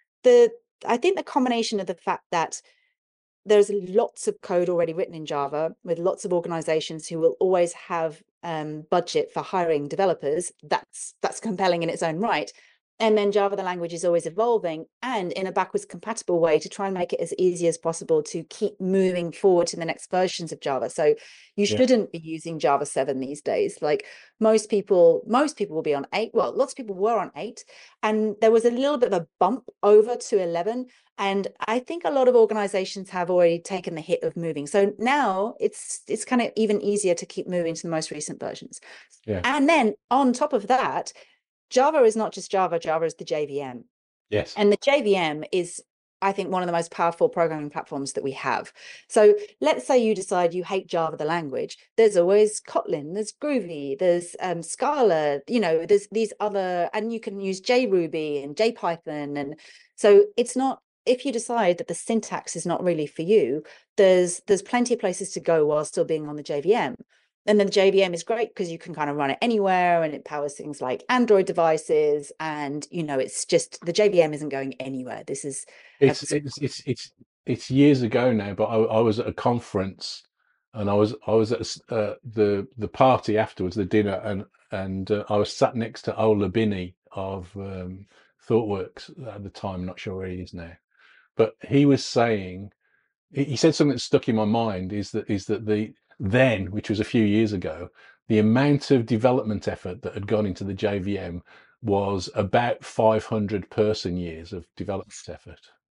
I think the combination of the fact that there's lots of code already written in Java with lots of organizations who will always have budget for hiring developers, that's compelling in its own right. And then Java, the language, is always evolving and in a backwards compatible way to try and make it as easy as possible to keep moving forward to the next versions of Java. So you Yeah, shouldn't be using Java 7 these days. Like most people will be on 8. Well, lots of people were on 8, and there was a little bit of a bump over to 11. And I think a lot of organizations have already taken the hit of moving. So now it's kind of even easier to keep moving to the most recent versions. yeah, And then on top of that, Java is not just Java, Java is the JVM. yes, And the JVM is, I think, one of the most powerful programming platforms that we have. So let's say you decide you hate Java, the language. There's always Kotlin, there's Groovy, there's Scala, there's these other, and you can use JRuby and JPython. And so it's not, if you decide that the syntax is not really for you, there's plenty of places to go while still being on the JVM. And then the JVM is great because you can kind of run it anywhere, and it powers things like Android devices. And, it's just the JVM isn't going anywhere. This is it's it's it's it's it's years ago now, but I was at a conference, and I was at the party afterwards, the dinner, and I was sat next to Ola Binney of ThoughtWorks at the time. Not sure where he is now, but he was saying, he said something that stuck in my mind, is that which was a few years ago, the amount of development effort that had gone into the JVM was about 500 person years of development effort.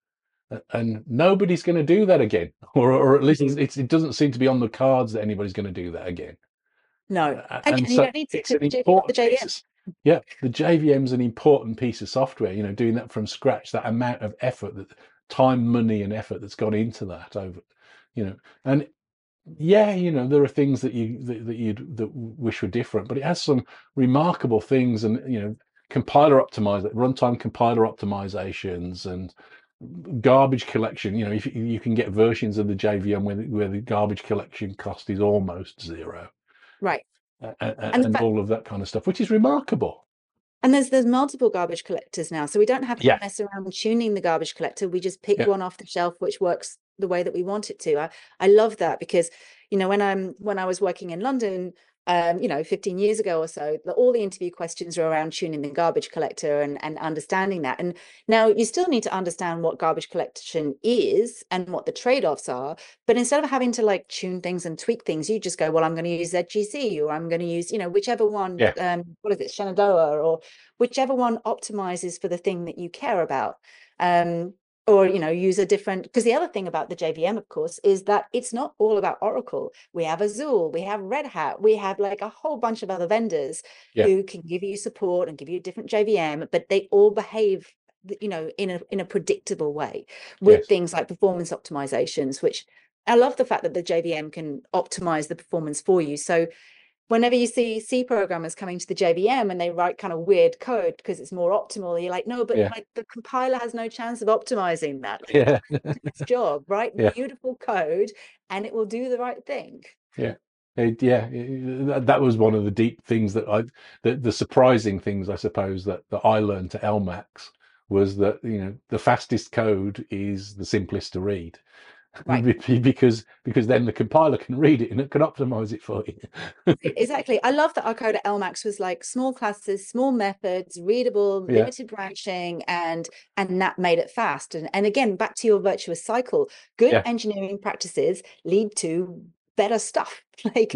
And nobody's going to do that again, or at least it doesn't seem to be on the cards that anybody's going to do that again. no. And And you so don't need to it's an if you've got the important piece JVM. of, yeah, the JVM is an important piece of software. Doing that from scratch, that amount of effort, that time, money, and effort that's gone into that over, and yeah, there are things that wish were different, but it has some remarkable things, and runtime compiler optimizations, and garbage collection. If you can get versions of the JVM where the garbage collection cost is almost zero, Right. And the and fact, all of that kind of stuff, which is remarkable. and there's multiple garbage collectors now. So we don't have to Yeah, mess around tuning the garbage collector. We just pick yeah, one off the shelf which works the way that we want it to. I love that because, when I was working in London, 15 years ago or so, all the interview questions are around tuning the garbage collector and understanding that. And now you still need to understand what garbage collection is and what the trade-offs are. But instead of having to like tune things and tweak things, you just go, well, I'm going to use ZGC, or I'm going to use, whichever one, what is it, Shenandoah, or whichever one optimizes for the thing that you care about. Or use a different, because the other thing about the JVM, of course, is that it's not all about Oracle. We have Azure, we have Red Hat, we have like a whole bunch of other vendors who can give you support and give you a different JVM, but they all behave in a predictable way with things like performance optimizations, which I love the fact that the JVM can optimize the performance for you. So whenever you see C programmers coming to the JVM and they write kind of weird code because it's more optimal, you're like, no, but like the compiler has no chance of optimizing that. Its job, right? Beautiful code, and it will do the right thing. That was one of the deep things that the surprising things, I suppose, that I learned to LMAX was that the fastest code is the simplest to read. Right. because then the compiler can read it and it can optimize it for you. Exactly. I love that our code at LMAX was like small classes, small methods, readable, limited branching, and that made it fast. And again, back to your virtuous cycle, good engineering practices lead to better stuff. Like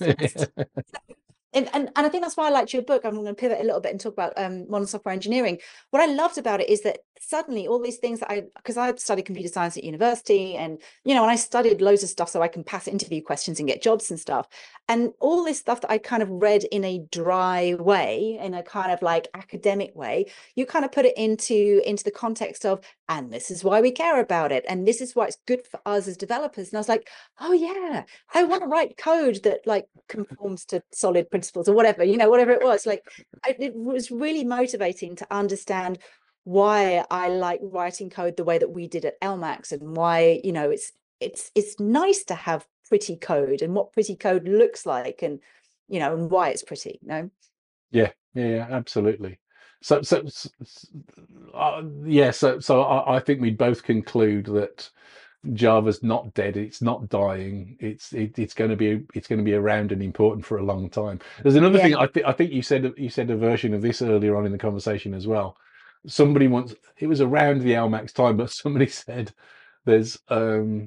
and I think that's why I liked your book. I'm going to pivot a little bit and talk about modern software engineering. What I loved about it is that suddenly all these things that because I studied computer science at university, and and I studied loads of stuff so I can pass interview questions and get jobs and stuff, and all this stuff that I kind of read in a dry way, in a kind of like academic way, you kind of put it into the context of, and this is why we care about it, and this is why it's good for us as developers. And I was like, oh yeah, I want to write code that like conforms to solid principles or whatever, whatever it was. Like it was really motivating to understand why I like writing code the way that we did at LMAX, and why it's nice to have pretty code, and what pretty code looks like, and and why it's pretty. Yeah, absolutely. So I think we both conclude that Java's not dead. It's not dying. It's going to be around and important for a long time. There's another thing. I think you said a version of this earlier on in the conversation as well. Somebody once, it was around the LMAX time, but somebody said there's a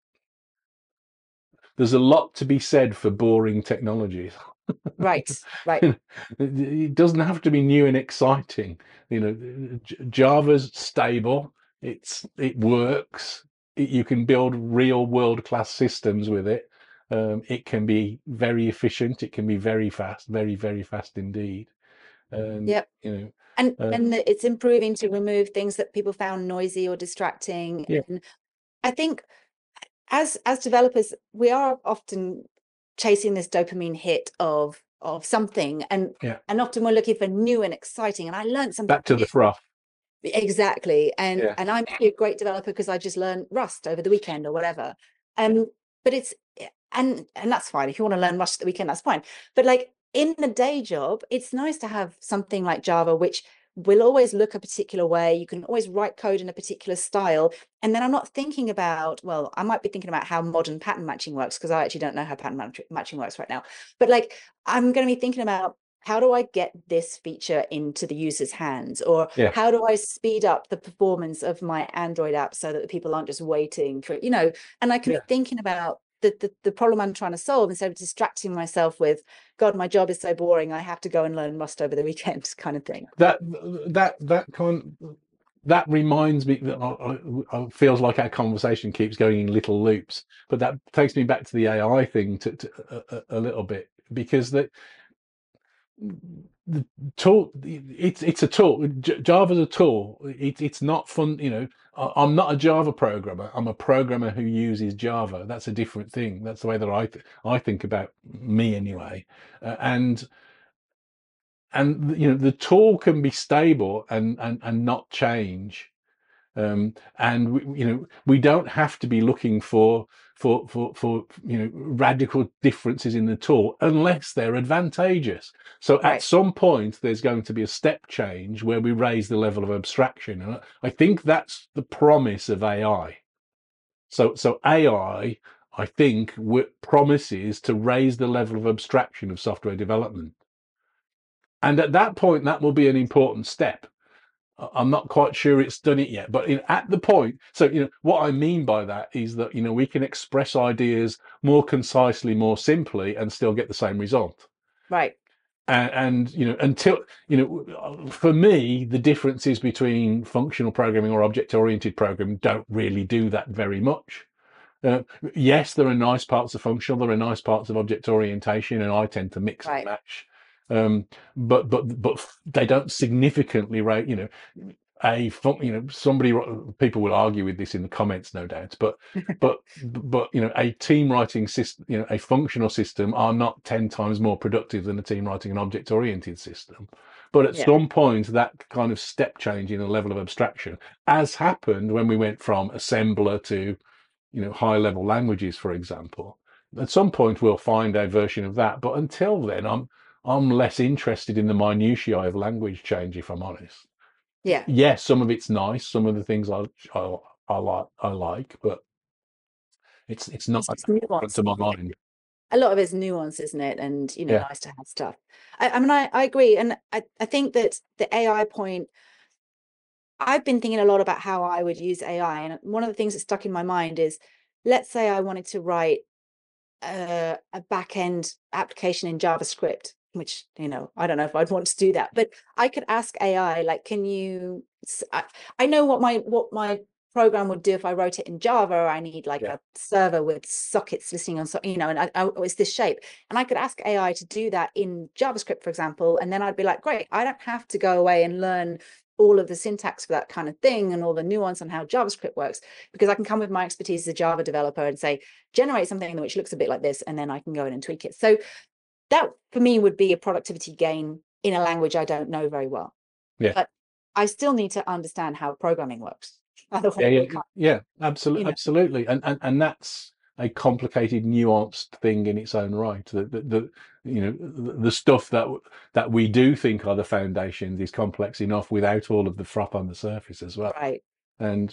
lot to be said for boring technologies. Right. It doesn't have to be new and exciting. Java's stable. It works. You can build real world-class systems with it. It can be very efficient. It can be very fast, very, very fast indeed. And it's improving to remove things that people found noisy or distracting. And I think as developers, we are often chasing this dopamine hit of something, and often we're looking for new and exciting. And I learned something back to the froth. Exactly. And I'm a great developer because I just learned Rust over the weekend or whatever. But it's and that's fine. If you want to learn Rust at the weekend, that's fine. But like in the day job, it's nice to have something like Java, which will always look a particular way. You can always write code in a particular style. And then I'm not thinking about, well, I might be thinking about how modern pattern matching works, because I actually don't know how pattern matching works right now. But like, I'm going to be thinking about, how do I get this feature into the user's hands? Or how do I speed up the performance of my Android app so that the people aren't just waiting for, and I can be thinking about the problem I'm trying to solve, instead of distracting myself with, God, my job is so boring, I have to go and learn Rust over the weekend, kind of thing. That reminds me that it feels like our conversation keeps going in little loops, but that takes me back to the AI thing a little bit, because the tool, it's a tool. Java's a tool. It's not fun. I'm not a Java programmer. I'm a programmer who uses Java. That's a different thing. That's the way that I think about me anyway. And the tool can be stable and not change. And we don't have to be looking for radical differences in the tool unless they're advantageous. So at some point there's going to be a step change where we raise the level of abstraction, and I think that's the promise of AI. So AI, I think, promises to raise the level of abstraction of software development. And at that point, that will be an important step. I'm not quite sure it's done it yet, but at the point, so what I mean by that is that we can express ideas more concisely, more simply, and still get the same result. Right. And until for me, the differences between functional programming or object-oriented programming don't really do that very much. Yes, there are nice parts of functional, there are nice parts of object orientation, and I tend to mix and match. But they don't significantly rate. People will argue with this in the comments, no doubt. But a team writing system, a functional system, are not 10 times more productive than a team writing an object-oriented system. But at some point, that kind of step change in the level of abstraction, as happened when we went from assembler to high-level languages, for example. At some point, we'll find a version of that. But until then, I'm less interested in the minutiae of language change, if I'm honest. Yeah. Yes, some of it's nice. Some of the things I like, but it's not front to my mind. A lot of it's nuance, isn't it? And nice to have stuff. I mean, I agree, and I think that the AI point. I've been thinking a lot about how I would use AI, and one of the things that stuck in my mind is, let's say I wanted to write a back-end application in JavaScript, which I don't know if I'd want to do that, but I could ask AI, like, can you? I know what my program would do if I wrote it in Java. I need like a server with sockets listening on, and it's this shape, and I could ask AI to do that in JavaScript, for example, and then I'd be like, great, I don't have to go away and learn all of the syntax for that kind of thing and all the nuance on how JavaScript works, because I can come with my expertise as a Java developer and say, generate something which looks a bit like this, and then I can go in and tweak it. So that for me would be a productivity gain in a language I don't know very well. Yeah. But I still need to understand how programming works. Absolutely, absolutely, and that's a complicated, nuanced thing in its own right. The stuff that we do think are the foundations is complex enough without all of the froth on the surface as well. Right. And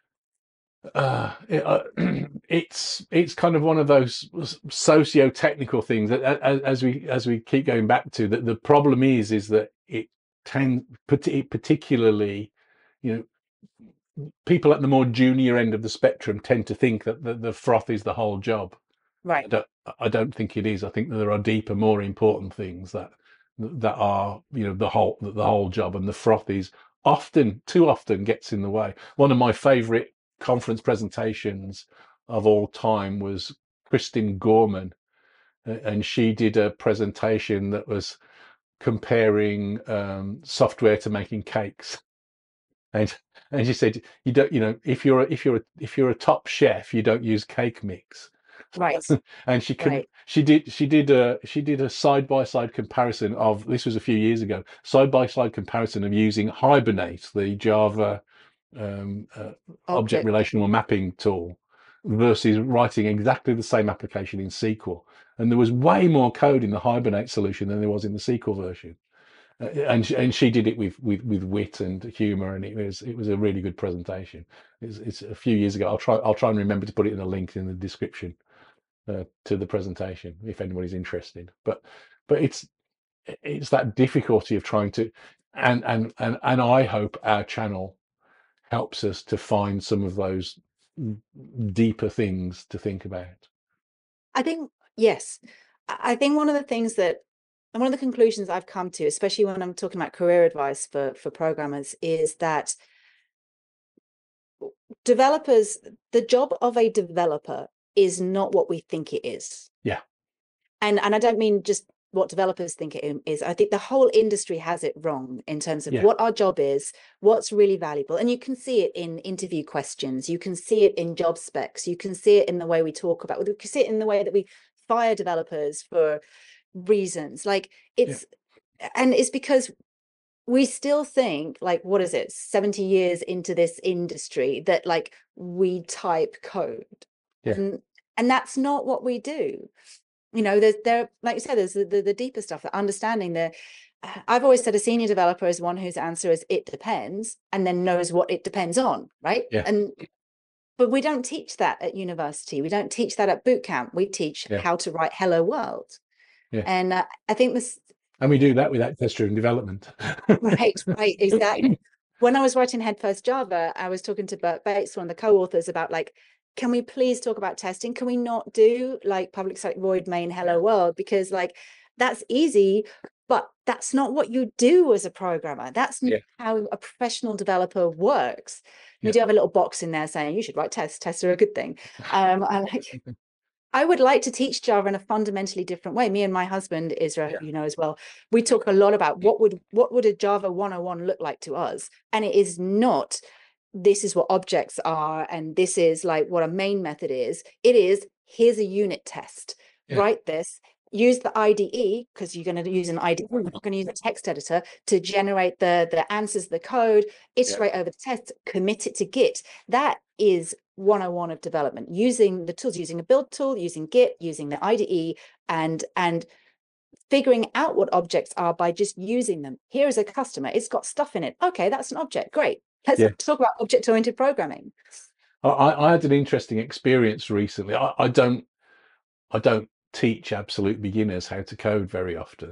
it's kind of one of those socio-technical things that, as we keep going back to, that the problem is that particularly, people at the more junior end of the spectrum tend to think that the froth is the whole job. Right. I don't think it is. I think that there are deeper, more important things that are, the whole job, and the froth is too often gets in the way. One of my favorite conference presentations of all time was Kristin Gorman, and she did a presentation that was comparing software to making cakes. And she said, you don't, if you're a top chef, you don't use cake mix. Right. And she did a side-by-side comparison of, this was a few years ago, side-by-side comparison of using Hibernate, the Java object relational mapping tool, versus writing exactly the same application in SQL. And there was way more code in the Hibernate solution than there was in the SQL version. And she did it with wit and humor, and it was a really good presentation. It's a few years ago. I'll try and remember to put it in a link in the description to the presentation if anybody's interested. But it's that difficulty of trying to, and I hope our channel helps us to find some of those deeper things to think about. I think, yes. I think one of the conclusions I've come to, especially when I'm talking about career advice for programmers, is that the job of a developer is not what we think it is. Yeah. And I don't mean just what developers think it is. I think the whole industry has it wrong in terms of what our job is, what's really valuable. And you can see it in interview questions. You can see it in job specs. You can see it in the way we talk about it. You can see it in the way that we fire developers for reasons. Like and it's because we still think, like, what is it, 70 years into this industry, that like we type code. And that's not what we do. There, like you said, there's the deeper stuff, the understanding. I've always said a senior developer is one whose answer is "it depends," and then knows what it depends on, right? Yeah. And but we don't teach that at university. We don't teach that at boot camp. We teach Yeah, how to write hello world. yeah. And I think this, And we do that without test-driven development. right, exactly. When I was writing Headfirst Java, I was talking to Bert Bates, one of the co-authors, about like, can we please talk about testing? Can we not do like public static void main hello world? Because like that's easy, but that's not what you do as a programmer. That's Yeah, how a professional developer works. You yeah, do have a little box in there saying you should write tests. Tests are a good thing. I would like to teach Java in a fundamentally different way. Me and my husband, Israel, yeah, you know, as well, we talk a lot about what would a Java 101 look like to us. And it is not, this is what objects are, and this is like what a main method is. It is, here's a unit test. yeah, Write this, use the IDE, because you're going to use an IDE, you're not going to use a text editor to generate the answers, the code, yeah, iterate over the test, commit it to Git. That is 101 of development, using the tools, using a build tool, using Git, using the IDE, and figuring out what objects are by just using them. Here is a customer, it's got stuff in it. Okay, that's an object. Great. Let's yeah. talk about object-oriented programming. I had an interesting experience recently. I don't teach absolute beginners how to code very often,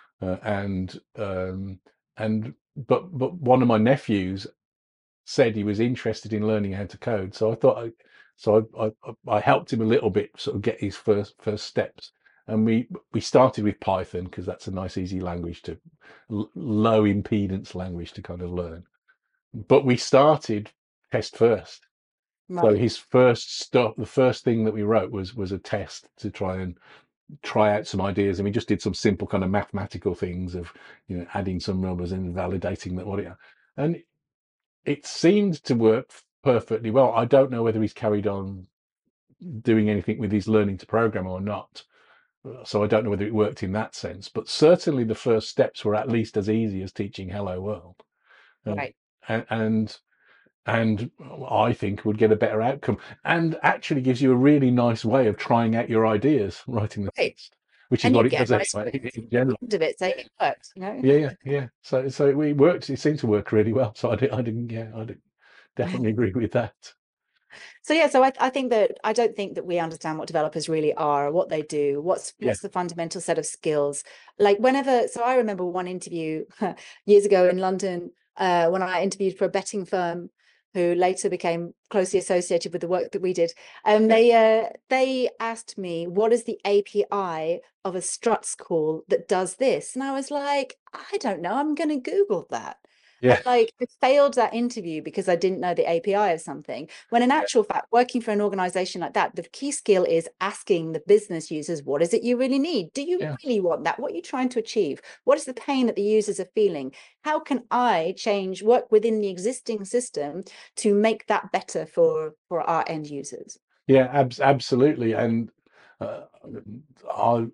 and but one of my nephews said he was interested in learning how to code. So I thought, I helped him a little bit, sort of get his first steps. And we started with Python because that's a nice, easy language to low impedance language to kind of learn. But we started test first. So Right. his first stuff, the first thing that we wrote was a test to try out some ideas, and we just did some simple kind of mathematical things of adding some numbers and validating that what it, and it seemed to work perfectly well. I don't know whether he's carried on doing anything with his learning to program or not. So I don't know whether it worked in that sense, but certainly the first steps were at least as easy as teaching Hello World. Uh, Right. and and I think would get a better outcome, and actually gives you a really nice way of trying out your ideas writing the Right. text, which is And what you it get does a nice anyway in at the general. end of it saying it worked, you know. Yeah, yeah, yeah. So it works. It seemed to work really well. So I didn't. Yeah, I did definitely agree with that. So yeah, so I think that I don't think that we understand what developers really are, what they do, what's Yeah, the fundamental set of skills. Like whenever, so I remember one interview years ago in London, when I interviewed for a betting firm who later became closely associated with the work that we did. And they asked me, what is the API of a struts call that does this? And I was like, I don't know, I'm going to Google that. And yeah, like I failed that interview because I didn't know the API of something. When in actual fact, working for an organization like that, the key skill is asking the business users, what is it you really need? Do you yeah, really want that? What are you trying to achieve? What is the pain that the users are feeling? How can I work within the existing system to make that better for our end users? yeah. Absolutely. And uh, I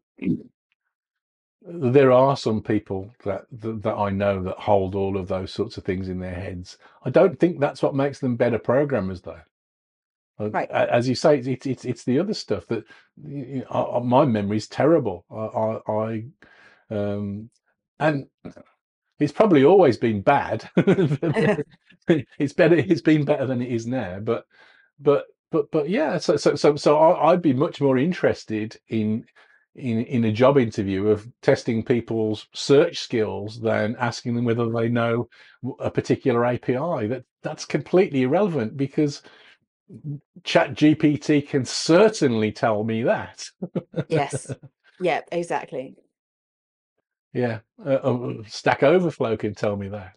there are some people that I know that hold all of those sorts of things in their heads. I don't think that's what makes them better programmers, though. Right. As you say, it's the other stuff that my memory's terrible. And it's probably always been bad. It's been better than it is now. But yeah. So I'd be much more interested in a job interview of testing people's search skills than asking them whether they know a particular API. That's completely irrelevant because Chat GPT can certainly tell me that. Yes. Yeah, exactly. Yeah, Stack Overflow can tell me that.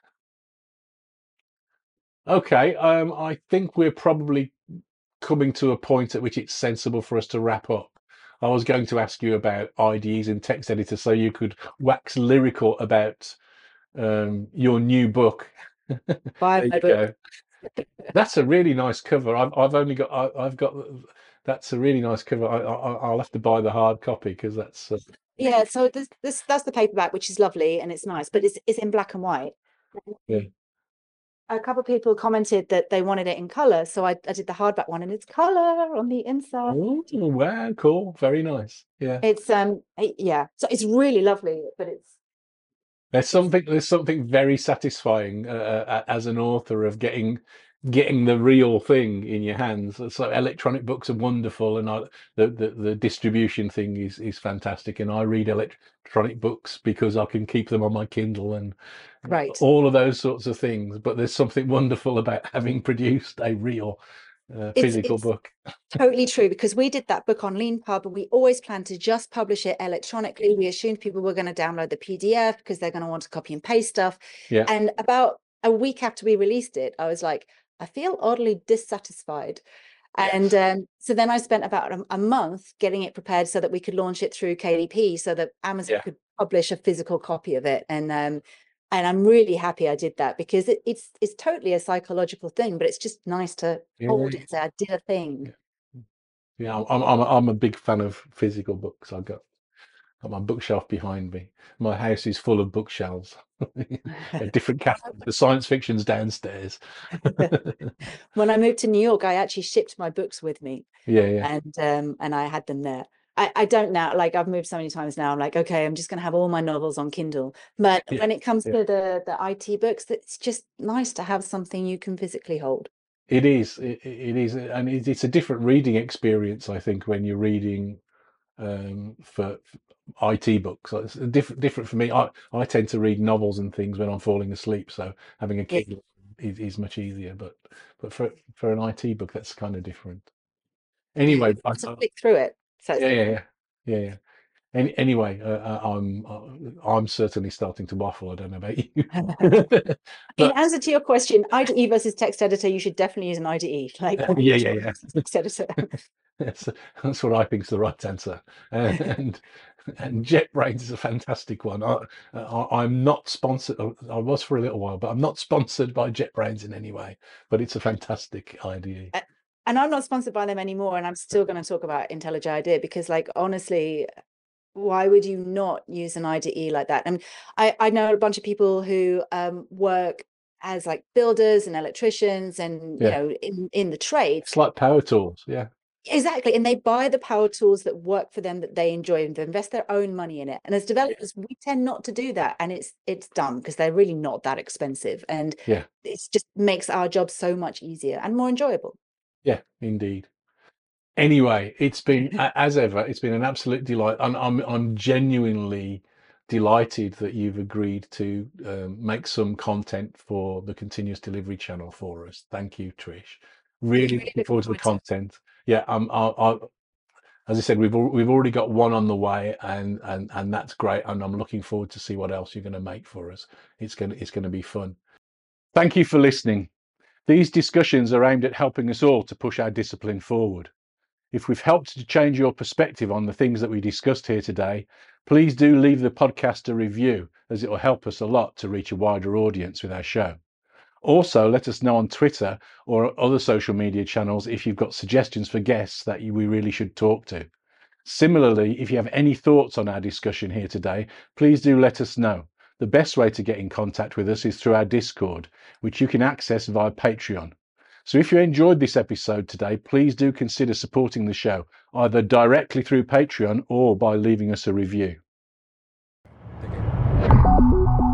Okay, I think we're probably coming to a point at which it's sensible for us to wrap up. I was going to ask you about IDEs and text editors so you could wax lyrical about your new book. Buy There my you book. go. That's a really nice cover. I've only got I've got that's a really nice cover. I'll have to buy the hard copy because that's Yeah, so this that's the paperback, which is lovely and it's nice, but it's in black and white. yeah. A couple of people commented that they wanted it in color, so I did the hardback one, and it's color on the inside. Oh, wow, cool, very nice. Yeah, It's yeah, so it's really lovely, but it's there's something very satisfying as an author of getting getting the real thing in your hands. So electronic books are wonderful, and the distribution thing is fantastic. And I read electronic books because I can keep them on my Kindle and Right. all of those sorts of things. But there's something wonderful about having produced a real physical It's book. totally true, because we did that book on LeanPub and we always planned to just publish it electronically. We assumed people were going to download the PDF because they're going to want to copy and paste stuff. Yeah. And about a week after we released it, I was like, I feel oddly dissatisfied. Yes. And so then I spent about a month getting it prepared so that we could launch it through KDP, so that Amazon Yeah. could publish a physical copy of it. And I'm really happy I did that, because it's totally a psychological thing, but it's just nice to hold it and say I did a thing. Yeah, I'm a big fan of physical books. I've got my bookshelf behind me. My house is full of bookshelves. Different categories. The science fiction's downstairs. When I moved to New York, I actually shipped my books with me, Yeah. and I had them there. I don't now, like I've moved so many times now, I'm like, okay, I'm just going to have all my novels on Kindle. But Yeah. when it comes Yeah. to the IT books, it's just nice to have something you can physically hold. It is. It is, and it's a different reading experience, I think, when you're reading for IT books. So it's different for me. I tend to read novels and things when I'm falling asleep, so having a Yeah, Kindle is much easier. But for an IT book, that's kind of different. Anyway, you've got to flick through it. So it's different. yeah. Anyway, I'm certainly starting to waffle. I don't know about you, In but answer to your question, IDE versus text editor, you should definitely use an IDE. Like, yeah. text editor. That's, that's what I think is the right answer. And JetBrains is a fantastic one. I'm not sponsored. I was for a little while, but I'm not sponsored by JetBrains in any way. But it's a fantastic IDE. And I'm not sponsored by them anymore, and I'm still going to talk about IntelliJ IDEA, because, like, honestly, why would you not use an IDE like that? And I know a bunch of people who work as like builders and electricians, and Yeah, in the trade. it's like power tools. Yeah, Exactly. And they buy the power tools that work for them, that they enjoy, and they invest their own money in it. And as developers, we tend not to do that. And it's dumb, because they're really not that expensive. And yeah, it just makes our job so much easier and more enjoyable. yeah, indeed. Anyway, it's been as ever. It's been an absolute delight. I'm genuinely delighted that you've agreed to make some content for the continuous delivery channel for us. Thank you, Trish. Really Really looking looking forward to the forward to it. content. Yeah, as I said, we've already got one on the way, and that's great. And I'm looking forward to see what else you're going to make for us. It's going to be fun. Thank you for listening. These discussions are aimed at helping us all to push our discipline forward. If we've helped to change your perspective on the things that we discussed here today, please do leave the podcast a review, as it will help us a lot to reach a wider audience with our show. Also, let us know on Twitter or other social media channels if you've got suggestions for guests that we really should talk to. Similarly, if you have any thoughts on our discussion here today, please do let us know. The best way to get in contact with us is through our Discord, which you can access via Patreon. So if you enjoyed this episode today, please do consider supporting the show, either directly through Patreon or by leaving us a review.